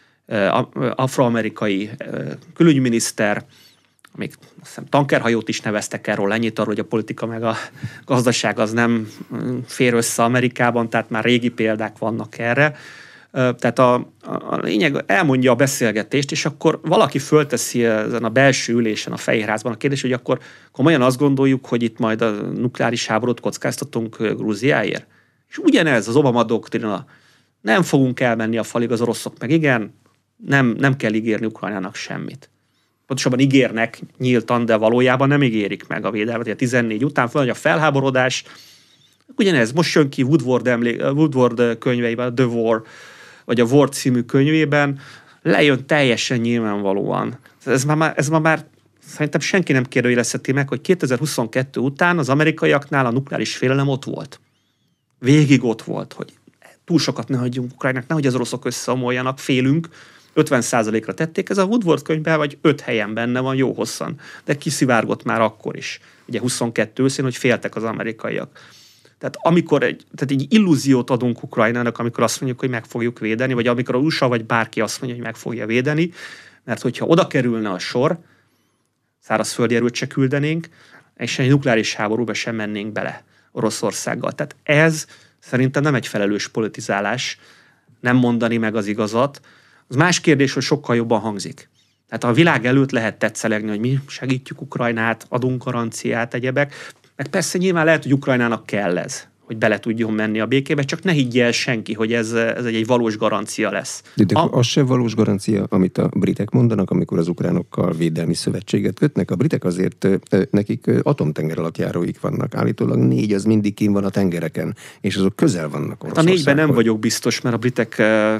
Speaker 2: afroamerikai külügyminiszter, még azt hiszem tankerhajót is neveztek erről, ennyit arról, hogy a politika meg a gazdaság az nem fér össze Amerikában, tehát már régi példák vannak erre. Tehát a lényeg elmondja a beszélgetést, és akkor valaki fölteszi ezen a belső ülésen a Fehérházban a kérdést, hogy akkor komolyan azt gondoljuk, hogy itt majd a nukleáris háborút kockáztatunk Grúziáért. És ugyanez az Obama doktrina. Nem fogunk elmenni a falig az oroszok, meg igen, nem kell ígérni Ukrajnának semmit. Pontosabban ígérnek nyíltan, de valójában nem ígérik meg a védelmet. A 14 után föl a felháborodás. Ugyanez, most jön ki Woodward könyveiben, The War, vagy a War című könyvében, lejön teljesen nyilvánvalóan. Ez már szerintem senki nem kérdőjelezheti meg, hogy 2022 után az amerikaiaknál a nukleáris félelem ott volt. Végig ott volt, hogy túl sokat ne hagyjunk Ukrajnának, nehogy az oroszok összeomoljanak, félünk, 50%-ra tették, ez a Woodward könyvben vagy 5 helyen benne van jó hosszan, de kiszivárgott már akkor is, ugye 22 őszén, hogy féltek az amerikaiak. Tehát amikor egy illúziót adunk Ukrajnának, amikor azt mondjuk, hogy meg fogjuk védeni, vagy amikor a USA vagy bárki azt mondja, hogy meg fogja védeni, mert hogyha oda kerülne a sor, szárazföldi erőt se küldenénk, és egy nukleáris háborúba sem mennénk bele Oroszországgal. Tehát ez szerintem nem egy felelős politizálás, nem mondani meg az igazat. Az más kérdés, hogy sokkal jobban hangzik. Tehát a világ előtt lehet tetszelegni, hogy mi segítjük Ukrajnát, adunk garanciát, egyebek. Meg persze nyilván lehet, hogy Ukrajnának kell ez, hogy bele tudjon menni a békébe, csak ne higgye el senki, hogy ez egy valós garancia lesz.
Speaker 1: De az sem valós garancia, amit a britek mondanak, amikor az ukránokkal védelmi szövetséget kötnek. A britek azért, nekik atomtenger alattjáróik vannak. Állítólag 4 az mindig kín van a tengereken, és azok közel vannak Oroszországhoz.
Speaker 2: A 4-ben nem vagyok biztos, mert a britek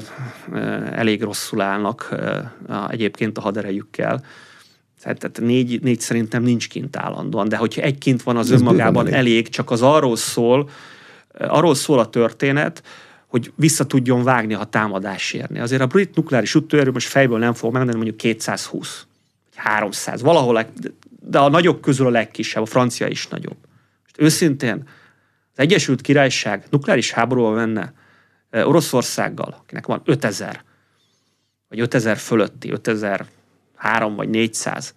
Speaker 2: elég rosszul állnak egyébként a haderejükkel. Tehát 4 szerintem nincs kint állandóan, de hogyha egy kint van, az önmagában elég, csak az arról szól a történet, hogy vissza tudjon vágni, ha támadás érni. Azért a brit nukleáris úttörő, most fejből nem fog megmondani, mondjuk 220, 300, valahol, de a nagyok közül a legkisebb, a francia is nagyobb. Most őszintén, az Egyesült Királyság nukleáris háborúba menne Oroszországgal, akinek van 5000, vagy 5000 fölötti, 5003 vagy 400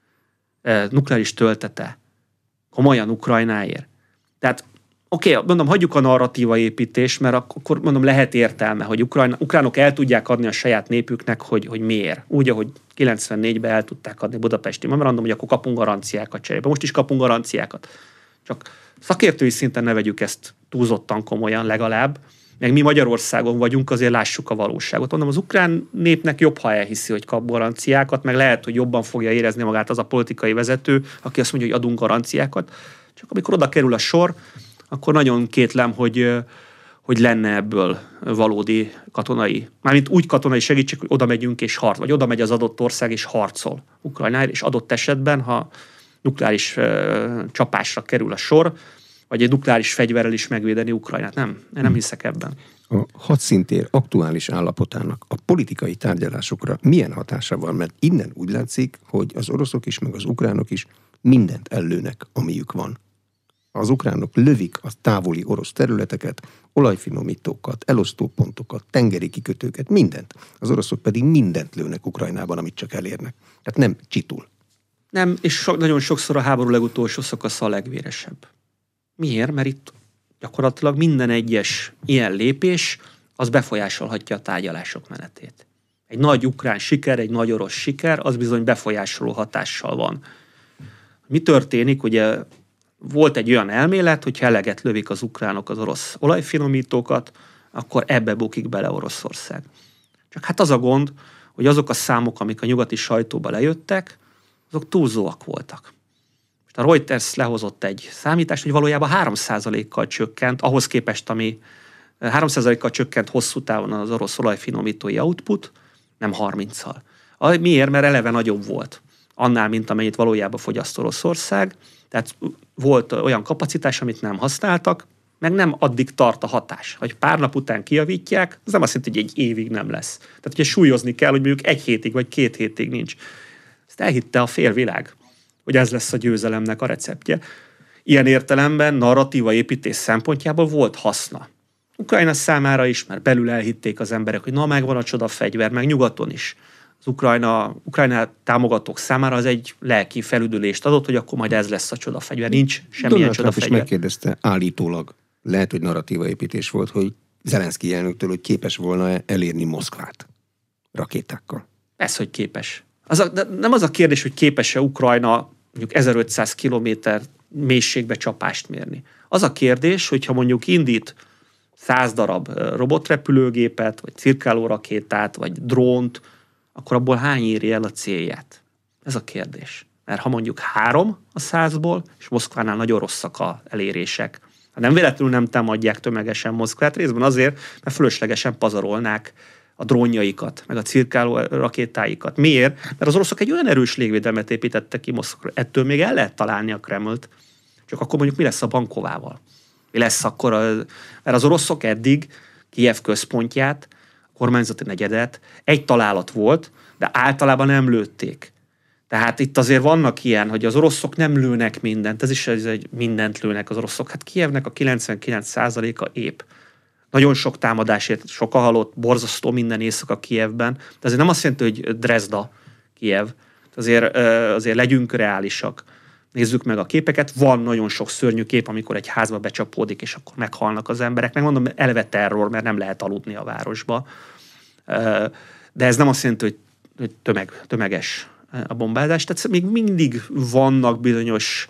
Speaker 2: nukleáris töltete komolyan Ukrajnáért. Tehát oké, mondom, hagyjuk a narratíva építést, mert akkor mondom, lehet értelme, hogy ukránok el tudják adni a saját népüknek, hogy miért. Úgy, ahogy 94-ben el tudták adni budapesti memorandum, hogy akkor kapunk garanciákat cserébe. Most is kapunk garanciákat. Csak szakértői szinten ne vegyük ezt túlzottan komolyan legalább, meg mi Magyarországon vagyunk, azért lássuk a valóságot. Mondom, az ukrán népnek jobb, ha elhiszi, hogy kap garanciákat, meg lehet, hogy jobban fogja érezni magát az a politikai vezető, aki azt mondja, hogy adunk garanciákat. Csak amikor oda kerül a sor, akkor nagyon kétlem, hogy lenne ebből valódi katonai, mármint úgy katonai segítség, hogy oda megyünk és vagy oda megy az adott ország és harcol Ukrajnáért, és adott esetben, ha nukleáris csapásra kerül a sor, vagy egy nukleáris fegyverrel is megvédeni Ukrajnát. Nem, én nem hiszek ebben.
Speaker 1: A hadszintér aktuális állapotának a politikai tárgyalásokra milyen hatása van? Mert innen úgy látszik, hogy az oroszok is, meg az ukránok is mindent ellőnek, amiük van. Az ukránok lövik a távoli orosz területeket, olajfinomítókat, elosztópontokat, tengeri kikötőket, mindent. Az oroszok pedig mindent lőnek Ukrajnában, amit csak elérnek. Tehát nem csitul.
Speaker 2: Nem, és nagyon sokszor a háború legutolsó szakasza a legvéresebb. Miért? Mert itt gyakorlatilag minden egyes ilyen lépés az befolyásolhatja a tárgyalások menetét. Egy nagy ukrán siker, egy nagy orosz siker, az bizony befolyásoló hatással van. Mi történik? Ugye volt egy olyan elmélet, hogy ha eleget lövik az ukránok az orosz olajfinomítókat, akkor ebbe bukik bele Oroszország. Csak hát az a gond, hogy azok a számok, amik a nyugati sajtóba lejöttek, azok túlzóak voltak. Most a Reuters lehozott egy számítást, hogy valójában 3%-kal csökkent, ahhoz képest, ami 3%-kal csökkent hosszú távon az orosz olajfinomítói output, nem 30-szal. Miért? Mert eleve nagyobb volt annál, mint amennyit valójában fogyaszt Oroszország. Tehát volt olyan kapacitás, amit nem használtak, meg nem addig tart a hatás. Ha pár nap után kijavítják, az nem azt jelenti, hogy egy évig nem lesz. Tehát ugye súlyozni kell, hogy mondjuk 1 hétig vagy 2 hétig nincs. Ezt elhitte a félvilág, hogy ez lesz a győzelemnek a receptje. Ilyen értelemben narratíva építés szempontjából volt haszna. Ukrajna számára is, mert belül elhitték az emberek, hogy na, megvan a csodafegyver, meg nyugaton is. Az Ukrajna támogatók számára az egy lelki felüdülést adott, hogy akkor majd ez lesz a csodafegyver. Nincs semmilyen
Speaker 1: Donald Trump
Speaker 2: csodafegyver.
Speaker 1: is megkérdezte állítólag, lehet, hogy narratíva építés volt, hogy Zelenszkij elnöktől, hogy képes volna elérni Moszkvát rakétákkal?
Speaker 2: Ez, hogy képes. Nem az a kérdés, hogy képes-e Ukrajna mondjuk 1500 kilométer mélységbe csapást mérni. Az a kérdés, hogyha mondjuk indít 100 darab robotrepülőgépet, vagy cirkáló rakétát, vagy drónt, akkor abból hány éri el a célját? Ez a kérdés. Mert ha mondjuk 3 a 100-ból, és Moszkvánál nagyon rosszak az elérések, ha nem véletlenül nem támadják tömegesen Moszkvát, részben azért, mert fölöslegesen pazarolnák a drónjaikat, meg a cirkáló rakétáikat. Miért? Mert az oroszok egy olyan erős légvédelmet építettek ki Moszkvára. Ettől még el lehet találni a Kremlt. Csak akkor mondjuk mi lesz a Bankovával? Mi lesz akkor? Mert az oroszok eddig Kijev központját, a kormányzati negyedet egy találat volt, de általában nem lőtték. Tehát itt azért vannak ilyen, hogy az oroszok nem lőnek mindent. Ez is egy mindent lőnek az oroszok. Hát Kijevnek a 99%-a épp. Nagyon sok támadásért, sok a halott, borzasztó minden éjszaka Kijevben. De azért nem azt jelenti, hogy Dresda, Kijev. Azért legyünk reálisak. Nézzük meg a képeket. Van nagyon sok szörnyű kép, amikor egy házba becsapódik, és akkor meghalnak az emberek. Megmondom, eleve terror, mert nem lehet aludni a városba. De ez nem azt jelenti, hogy tömeges a bombázás. Tehát még mindig vannak bizonyos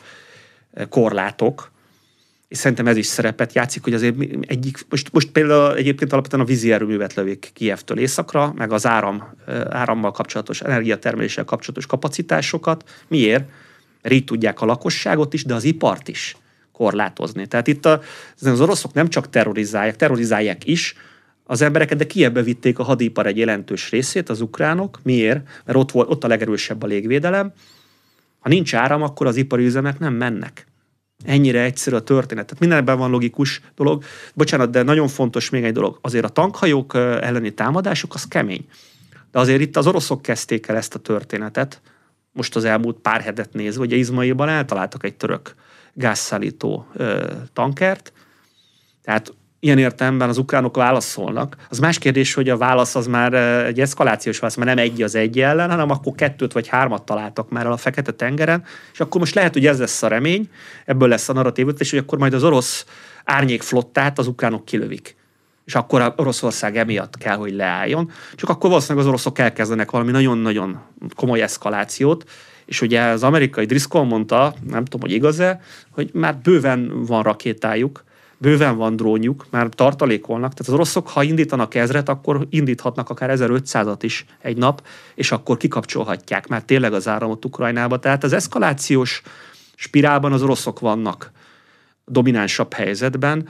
Speaker 2: korlátok, és szerintem ez is szerepet játszik, hogy azért most például egyébként alapvetően a vízi erőművet lövik Kijevtől északra, meg az árammal kapcsolatos, energiatermeléssel kapcsolatos kapacitásokat. Miért? Mert így tudják a lakosságot is, de az ipart is korlátozni. Tehát itt az oroszok nem csak terrorizálják is az embereket, de Kijevbe vitték a hadipar egy jelentős részét, az ukránok. Miért? Mert ott a legerősebb a légvédelem. Ha nincs áram, akkor az ipari üzemek nem mennek. Ennyire egyszerű a történet. Tehát mindenben van logikus dolog. Bocsánat, de nagyon fontos még egy dolog. Azért a tankhajók elleni támadások, az kemény. De azért itt az oroszok kezdték el ezt a történetet. Most az elmúlt pár hetet nézve, hogy Izmailban eltaláltak egy török gázszállító tankert. Tehát ilyen értelemben az ukránok válaszolnak. Az más kérdés, hogy a válasz az már egy eszkalációs válasz, mert nem egy az egy ellen, hanem akkor 2 vagy 3 találtak már el a Fekete-tengeren, és akkor most lehet, hogy ez lesz a remény, ebből lesz a narratív, és hogy akkor majd az orosz árnyékflottát az ukránok kilövik. És akkor Oroszország emiatt kell, hogy leálljon. Csak akkor valószínűleg az oroszok elkezdenek valami nagyon-nagyon komoly eszkalációt, és ugye az amerikai Driscoll mondta, nem tudom, hogy igaz-e, hogy már bőven van rakétájuk, bőven van drónjuk, már tartalékolnak. Tehát az oroszok, ha indítanak 1000-et, akkor indíthatnak akár 1500-at is egy nap, és akkor kikapcsolhatják már tényleg az áramot Ukrajnába. Tehát az eszkalációs spirálban az oroszok vannak dominánsabb helyzetben.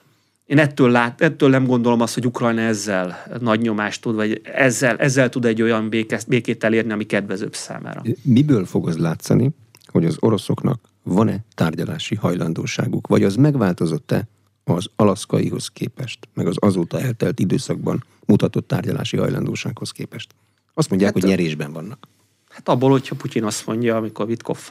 Speaker 2: Én ettől nem gondolom azt, hogy Ukrajna ezzel nagy nyomást tud, vagy ezzel tud egy olyan békét elérni, ami kedvezőbb számára.
Speaker 1: Miből fog az látszani, hogy az oroszoknak van-e tárgyalási hajlandóságuk, vagy az megváltozott-e az alaszkaihoz képest, meg az azóta eltelt időszakban mutatott tárgyalási hajlandósághoz képest? Azt mondják, hogy nyerésben vannak.
Speaker 2: Hát abból, hogyha Putyin azt mondja, amikor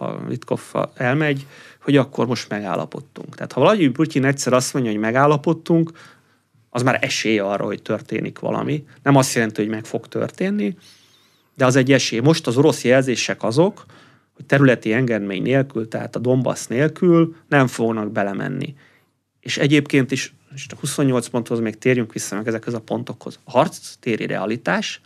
Speaker 2: Vitkov elmegy, hogy akkor most megállapodtunk. Tehát ha valahogy Putyin egyszer azt mondja, hogy megállapodtunk, az már esély arra, hogy történik valami. Nem azt jelenti, hogy meg fog történni, de az egy esély. Most az orosz jelzések azok, hogy területi engedmény nélkül, tehát a Donbass nélkül nem fognak belemenni. És egyébként is, és a 28 ponthoz még térjünk vissza meg ezekhez a pontokhoz. A harctéri realitás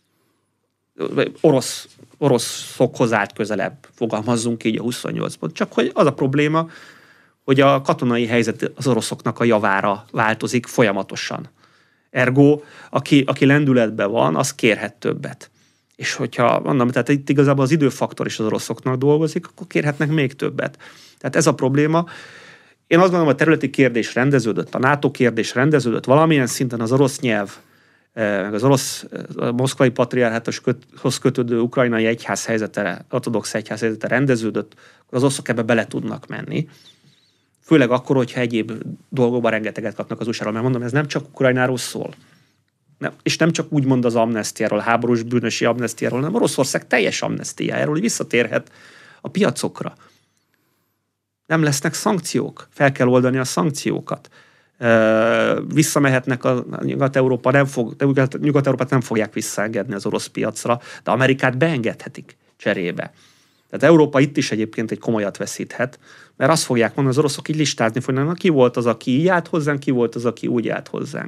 Speaker 2: oroszokhoz állt közelebb, fogalmazzunk így a 28 pont. Csak hogy az a probléma, hogy a katonai helyzet az oroszoknak a javára változik folyamatosan. Ergo, aki lendületben van, az kérhet többet. És hogyha mondom, tehát itt igazából az időfaktor is az oroszoknak dolgozik, akkor kérhetnek még többet. Tehát ez a probléma. Én azt gondolom, a területi kérdés rendeződött, a NATO kérdés rendeződött, valamilyen szinten az orosz nyelv, meg az orosz moszkvai patriárhátushoz kötődő ukrajnai egyház helyzete, ortodox egyház helyzete rendeződött, akkor az oroszok ebbe bele tudnak menni. Főleg akkor, hogyha egyéb dolgokban rengeteget kapnak az USA-ról, mert mondom, ez nem csak Ukrajnáról szól. És nem csak úgy mond az amnesztiáról, háborús bűnösi amnesztiáról, hanem Oroszország teljes amnesztiájáról, hogy visszatérhet a piacokra. Nem lesznek szankciók, fel kell oldani a szankciókat. Visszamehetnek a Nyugat-Európát nem fogják visszaengedni az orosz piacra, de Amerikát beengedhetik cserébe. Tehát Európa itt is egyébként egy komolyat veszíthet, mert azt fogják mondani, az oroszok így listázni fognak, ki volt az, aki így állt hozzánk, ki volt az, aki úgy állt hozzánk.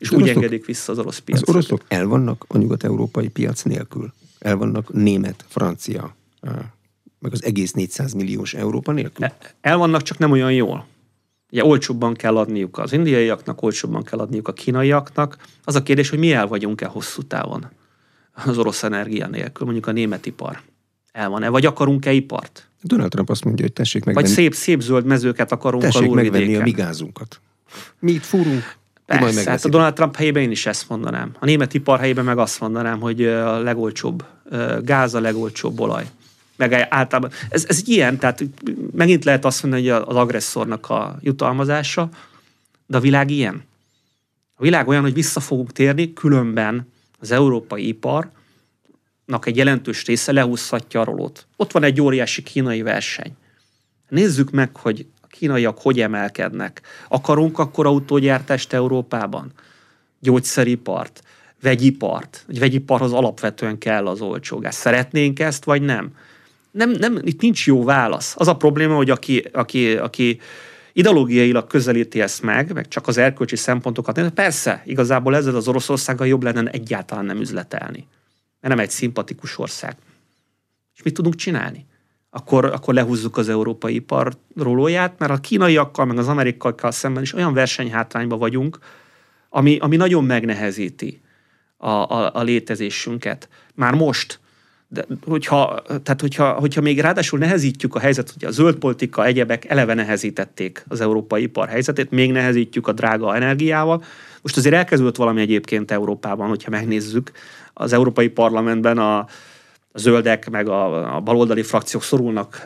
Speaker 2: és úgy engedik vissza az orosz piacot.
Speaker 1: Az oroszok el vannak a nyugat-európai piac nélkül. El vannak német, francia, meg az egész 400 milliós Európa nélkül.
Speaker 2: El vannak, csak nem olyan jól. Ugye olcsóbban kell adniuk az indiaiaknak, olcsóbban kell adniuk a kínaiaknak. Az a kérdés, hogy mi el vagyunk-e hosszú távon az orosz energia nélkül, mondjuk a német ipar. El van-e, vagy akarunk-e ipart?
Speaker 1: Donald Trump azt mondja, hogy tessék megvenni.
Speaker 2: Vagy szép zöld mezőket akarunk a
Speaker 1: Lúrvidéken. Tessék megvenni a mi gázunkat. Mi itt fúrunk.
Speaker 2: Persze, hát a Donald Trump helyében én is ezt mondanám. A német ipar helyében meg azt mondanám, hogy a legolcsóbb gáz, a legolcsóbb olaj. Meg általában. Ez ilyen, tehát megint lehet azt mondani, hogy az agresszornak a jutalmazása, de a világ ilyen. A világ olyan, hogy vissza fogunk térni, különben az európai iparnak egy jelentős része lehúzhatja a rolót. Ott van egy óriási kínai verseny. Nézzük meg, hogy a kínaiak hogy emelkednek. Akarunk akkor autógyártást Európában? Gyógyszeripart? Vegyipart? Egy vegyiparhoz alapvetően kell az olcsó gáz. Szeretnénk ezt, vagy nem? Nem, itt nincs jó válasz. Az a probléma, hogy aki ideológiailag közelíti ezt meg csak az erkölcsi szempontokat néz, persze, igazából ezzel az Oroszországgal jobb lenne egyáltalán nem üzletelni. Mert nem egy szimpatikus ország. És mit tudunk csinálni? Akkor lehúzzuk az európai ipar rólóját, mert a kínaiakkal, meg az amerikaiakkal szemben is olyan versenyhátrányban vagyunk, ami nagyon megnehezíti a létezésünket. Már most. De hogyha még ráadásul nehezítjük a helyzetet, hogy a zöld politika, egyebek eleve nehezítették az európai ipar helyzetét, még nehezítjük a drága energiával. Most azért elkezdődött valami egyébként Európában, hogyha megnézzük. Az Európai Parlamentben a zöldek, meg a baloldali frakciók szorulnak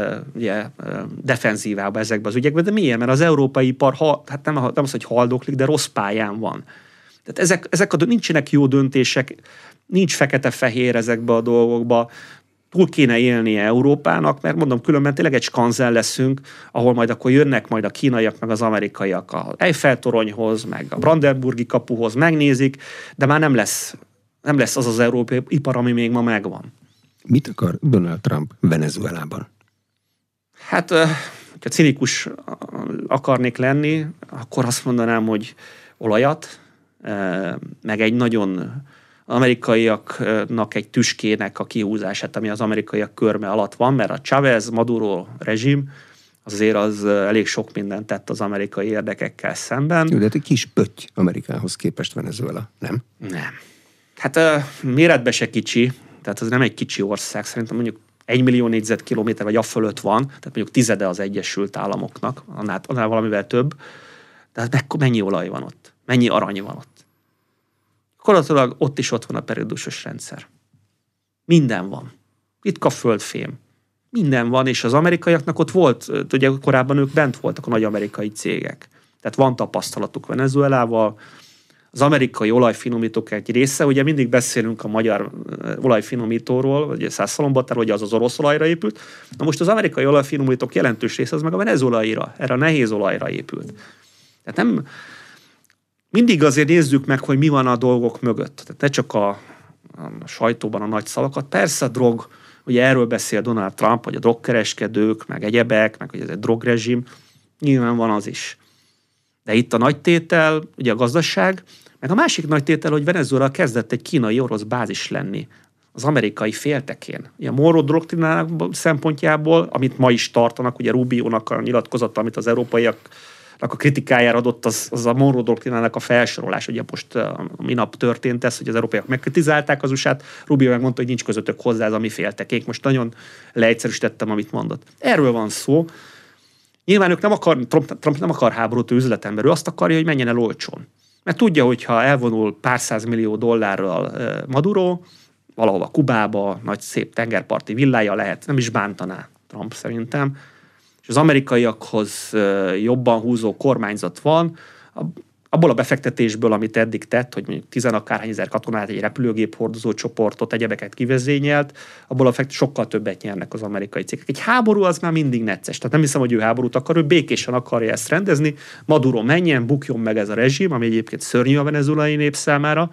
Speaker 2: defenzívába ezekbe az ügyekbe, de miért? Mert az európai ipar, hát nem az, hogy haldoklik, de rossz pályán van. Tehát ezek nincsenek jó döntések, nincs fekete-fehér ezekbe a dolgokba, túl kéne élnie Európának, mert mondom, különben tényleg egy skanzen leszünk, ahol majd akkor jönnek majd a kínaiak, meg az amerikaiak a Eiffel-toronyhoz, meg a Brandenburgi kapuhoz, megnézik, de már nem lesz az európai ipar, ami még ma megvan.
Speaker 1: Mit akar Donald Trump Venezuelában?
Speaker 2: Hát, ha cinikus akarnék lenni, akkor azt mondanám, hogy olajat, meg egy nagyon amerikaiaknak egy tüskének a kihúzását, ami az amerikaiak körme alatt van, mert a Chávez-Maduro rezsim azért az elég sok mindent tett az amerikai érdekekkel szemben.
Speaker 1: Jó, de egy kis pötty Amerikához képest Venezuela, nem?
Speaker 2: Nem. Hát méretbe se kicsi, tehát ez nem egy kicsi ország, szerintem mondjuk 1 millió négyzetkilométer vagy afölött van, tehát mondjuk 10-e az Egyesült Államoknak, annál valamivel több, de hát mennyi olaj van ott? Mennyi arany van ott? Gyakorlatilag ott van a periódusos rendszer. Minden van. Ritka földfém. Minden van, és az amerikaiaknak ott volt, ugye korábban ők bent voltak a nagy amerikai cégek. Tehát van tapasztalatuk Venezuelával. Az amerikai olajfinomítók egy része, ugye mindig beszélünk a magyar olajfinomítóról, vagy Szászhalombatáról, hogy az az orosz olajra épült. Na most az amerikai olajfinomítók jelentős része az meg a venezuelaira, erre a nehéz olajra épült. Tehát nem... Mindig azért nézzük meg, hogy mi van a dolgok mögött. Tehát ne csak a sajtóban a nagy szavakat. Persze a drog, ugye erről beszél Donald Trump, hogy a drogkereskedők, meg egyebek, meg hogy ez egy drogrezsim, nyilván van az is. De itt a nagy tétel, ugye a gazdaság, meg a másik nagy tétel, hogy Venezuela kezdett egy kínai-orosz bázis lenni az amerikai féltekén. Ugye a Monroe doktrinának szempontjából, amit ma is tartanak, ugye Rubionak a nyilatkozata, amit az európaiak a kritikájára adott, az a Monroe doktrinának a felsorolás. Ugye most minap történt ez, hogy az európaiak megkritizálták az USA-t, Rubio megmondta, hogy nincs közöttök hozzá, ez a mi féltekénk. Most nagyon leegyszerűsítettem, amit mondott. Erről van szó. Nyilván ők Trump nem akar háborút üzletember, ő azt akarja, hogy menjen el olcsón. Mert tudja, hogy ha elvonul pár $100 millió Maduro, valahova Kubába, nagy szép tengerparti villája lehet, nem is bántaná Trump szerintem, és az amerikaiakhoz jobban húzó kormányzat van, abból a befektetésből, amit eddig tett, hogy mondjuk 10 akárhány ezer katonát, egy repülőgép hordozó csoportot, egyebeket kivezényelt, abból sokkal többet nyernek az amerikai cégek. Egy háború az már mindig necces. Tehát nem hiszem, hogy ő háborút akar, ő békésen akarja ezt rendezni. Maduro menjen, bukjon meg ez a rezsim, ami egyébként szörnyű a venezuelai nép számára.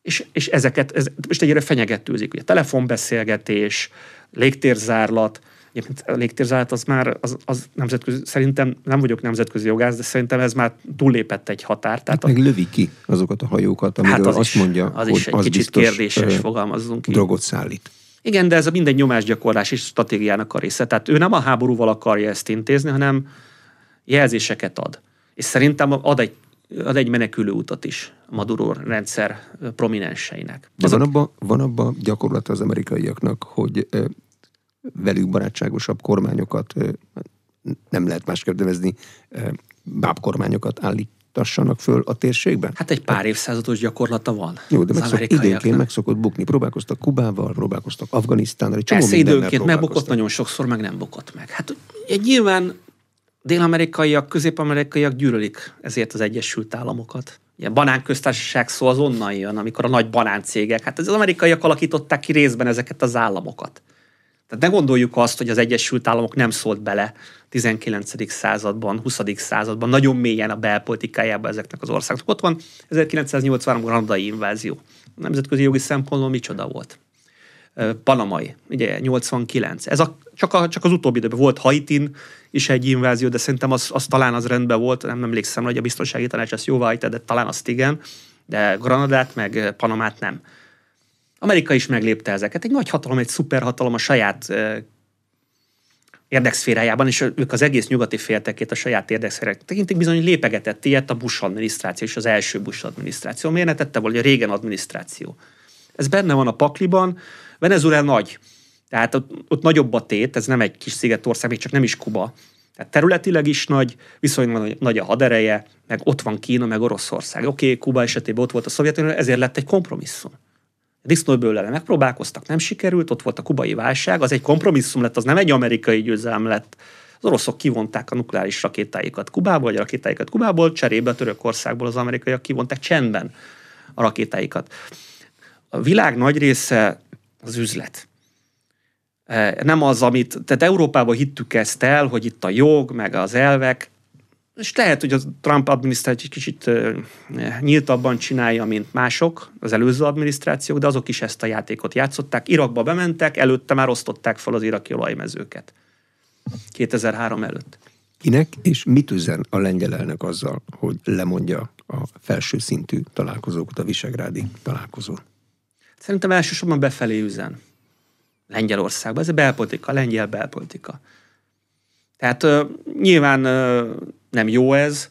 Speaker 2: És ezeket most egyre fenyegetőzik. Ugye telefonbeszélgetés, légtérzárlat, Egyébként a légtérzárat az már az nemzetközi, szerintem nem vagyok nemzetközi jogász, de szerintem ez már túllépett egy határt.
Speaker 1: Tehát meg lövi ki azokat a hajókat, amiről
Speaker 2: az
Speaker 1: azt
Speaker 2: is,
Speaker 1: mondja,
Speaker 2: az
Speaker 1: hogy
Speaker 2: is egy
Speaker 1: az
Speaker 2: kicsit
Speaker 1: biztos
Speaker 2: kérdéses, fogalmazzunk ki.
Speaker 1: Drogot szállít.
Speaker 2: Igen, de ez a minden nyomásgyakorlási stratégiának a része. Tehát ő nem a háborúval akarja ezt intézni, hanem jelzéseket ad. És szerintem ad egy menekülő utat is a Maduro rendszer prominenseinek.
Speaker 1: De van abban gyakorlata az amerikaiaknak, hogy velük barátságosabb kormányokat, nem lehet másképp nevezni, bábkormányokat állítassanak föl a térségben?
Speaker 2: Hát egy pár évszázados gyakorlata van.
Speaker 1: Jó, de időnként meg szokott bukni. Próbálkoztak Kubával, próbálkoztak Afganisztánnal, egy csomó mindennel
Speaker 2: időnként megbukott, nagyon sokszor meg nem bukott meg. Hát nyilván dél-amerikaiak, közép-amerikaiak gyűlölik ezért az Egyesült Államokat. Ilyen banánköztársaság szó az onnan jön, amikor a nagy banáncégek, hát az amerikaiak alakították ki részben ezeket az államokat. Tehát ne gondoljuk azt, hogy az Egyesült Államok nem szólt bele 19. században, 20. században, nagyon mélyen a belpolitikájába ezeknek az országoknak. Ott van 1983 kanadai invázió. A nemzetközi jogi szempontból micsoda volt? Panamai, ugye 89. Ez csak az utóbbi időben volt Haitin is egy invázió, de szerintem az talán az rendben volt, nem emlékszem, hogy a biztonsági tanács ezt jóvá hagyta, de talán azt igen, de Granadát meg Panamát nem. Amerika is meglépte ezeket. Egy nagy hatalom, egy szuperhatalom a saját érdekszférájában, és ők az egész nyugati féltekét a saját érdekszféráját tekintik, bizony lépegetett ilyet a Bush adminisztráció és az első Bush adminisztráció. Miért ne tette volna a Reagan adminisztráció? Ez benne van a pakliban. Venezuela nagy. Tehát ott nagyobb a tét, ez nem egy kis szigetország, még csak nem is Kuba. Tehát területileg is nagy, viszonylag nagy a hadereje, meg ott van Kína, meg Oroszország. Oké, Kuba esetében ott volt a Szovjetunió, ezért lett egy kompromisszum. Disznóből ellen megpróbálkoztak, nem sikerült, ott volt a kubai válság, az egy kompromisszum lett, az nem egy amerikai győzelem lett. Az oroszok kivonták a nukleáris rakétáikat Kubából, vagy a rakétáikat Kubából, cserébe a Törökországból az amerikaiak kivonták csendben a rakétáikat. A világ nagy része az üzlet. Nem az, tehát Európában hittük ezt el, hogy itt a jog, meg az elvek, és lehet, hogy a Trump adminisztráció kicsit nyíltabban csinálja, mint mások, az előző adminisztrációk, de azok is ezt a játékot játszották. Irakba bementek, előtte már osztották fel az iraki olajmezőket. 2003 előtt.
Speaker 1: Kinek és mit üzen a lengyel elnök azzal, hogy lemondja a felső szintű találkozókat, a visegrádi találkozón?
Speaker 2: Szerintem elsősorban befelé üzen. Lengyelországban. Ez a belpolitika, lengyel belpolitika. Tehát nyilván nem jó ez,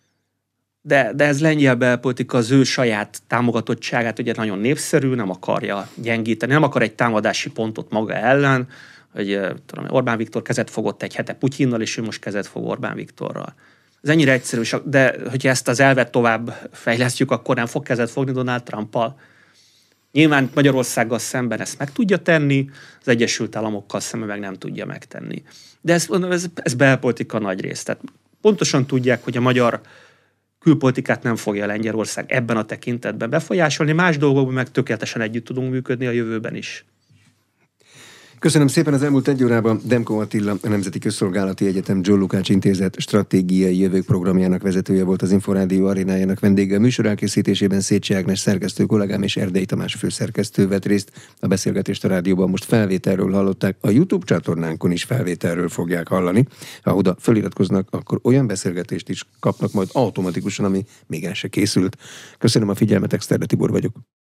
Speaker 2: de ez lengyel belpolitika az ő saját támogatottságát ugye nagyon népszerű, nem akarja gyengíteni, nem akar egy támadási pontot maga ellen, hogy Orbán Viktor kezet fogott egy hete Putyinnal, és ő most kezet fog Orbán Viktorral. Ez ennyire egyszerű, de hogyha ezt az elvet tovább fejlesztjük, akkor nem fog kezet fogni Donald Trumpal. Nyilván Magyarországgal szemben ezt meg tudja tenni, az Egyesült Államokkal szemben meg nem tudja megtenni. De ez belpolitika nagy rész. Tehát pontosan tudják, hogy a magyar külpolitikát nem fogja Lengyelország ebben a tekintetben befolyásolni, más dolgokban meg tökéletesen együtt tudunk működni a jövőben is.
Speaker 1: Köszönöm szépen. Az elmúlt egy órában Demko Attila, a Nemzeti Közszolgálati Egyetem John Lukács Intézet stratégiai jövők programjának vezetője volt az Inforádió arénájának vendége. A műsor elkészítésében Szécsi Ágnes szerkesztő kollégám és Erdei Tamás főszerkesztő vett részt. A beszélgetést a rádióban most felvételről hallották, a YouTube csatornánkon is felvételről fogják hallani. Ha oda feliratkoznak, akkor olyan beszélgetést is kapnak majd automatikusan, ami még el se készült. Köszönöm a figyelmet, Exterde Tibor vagyok.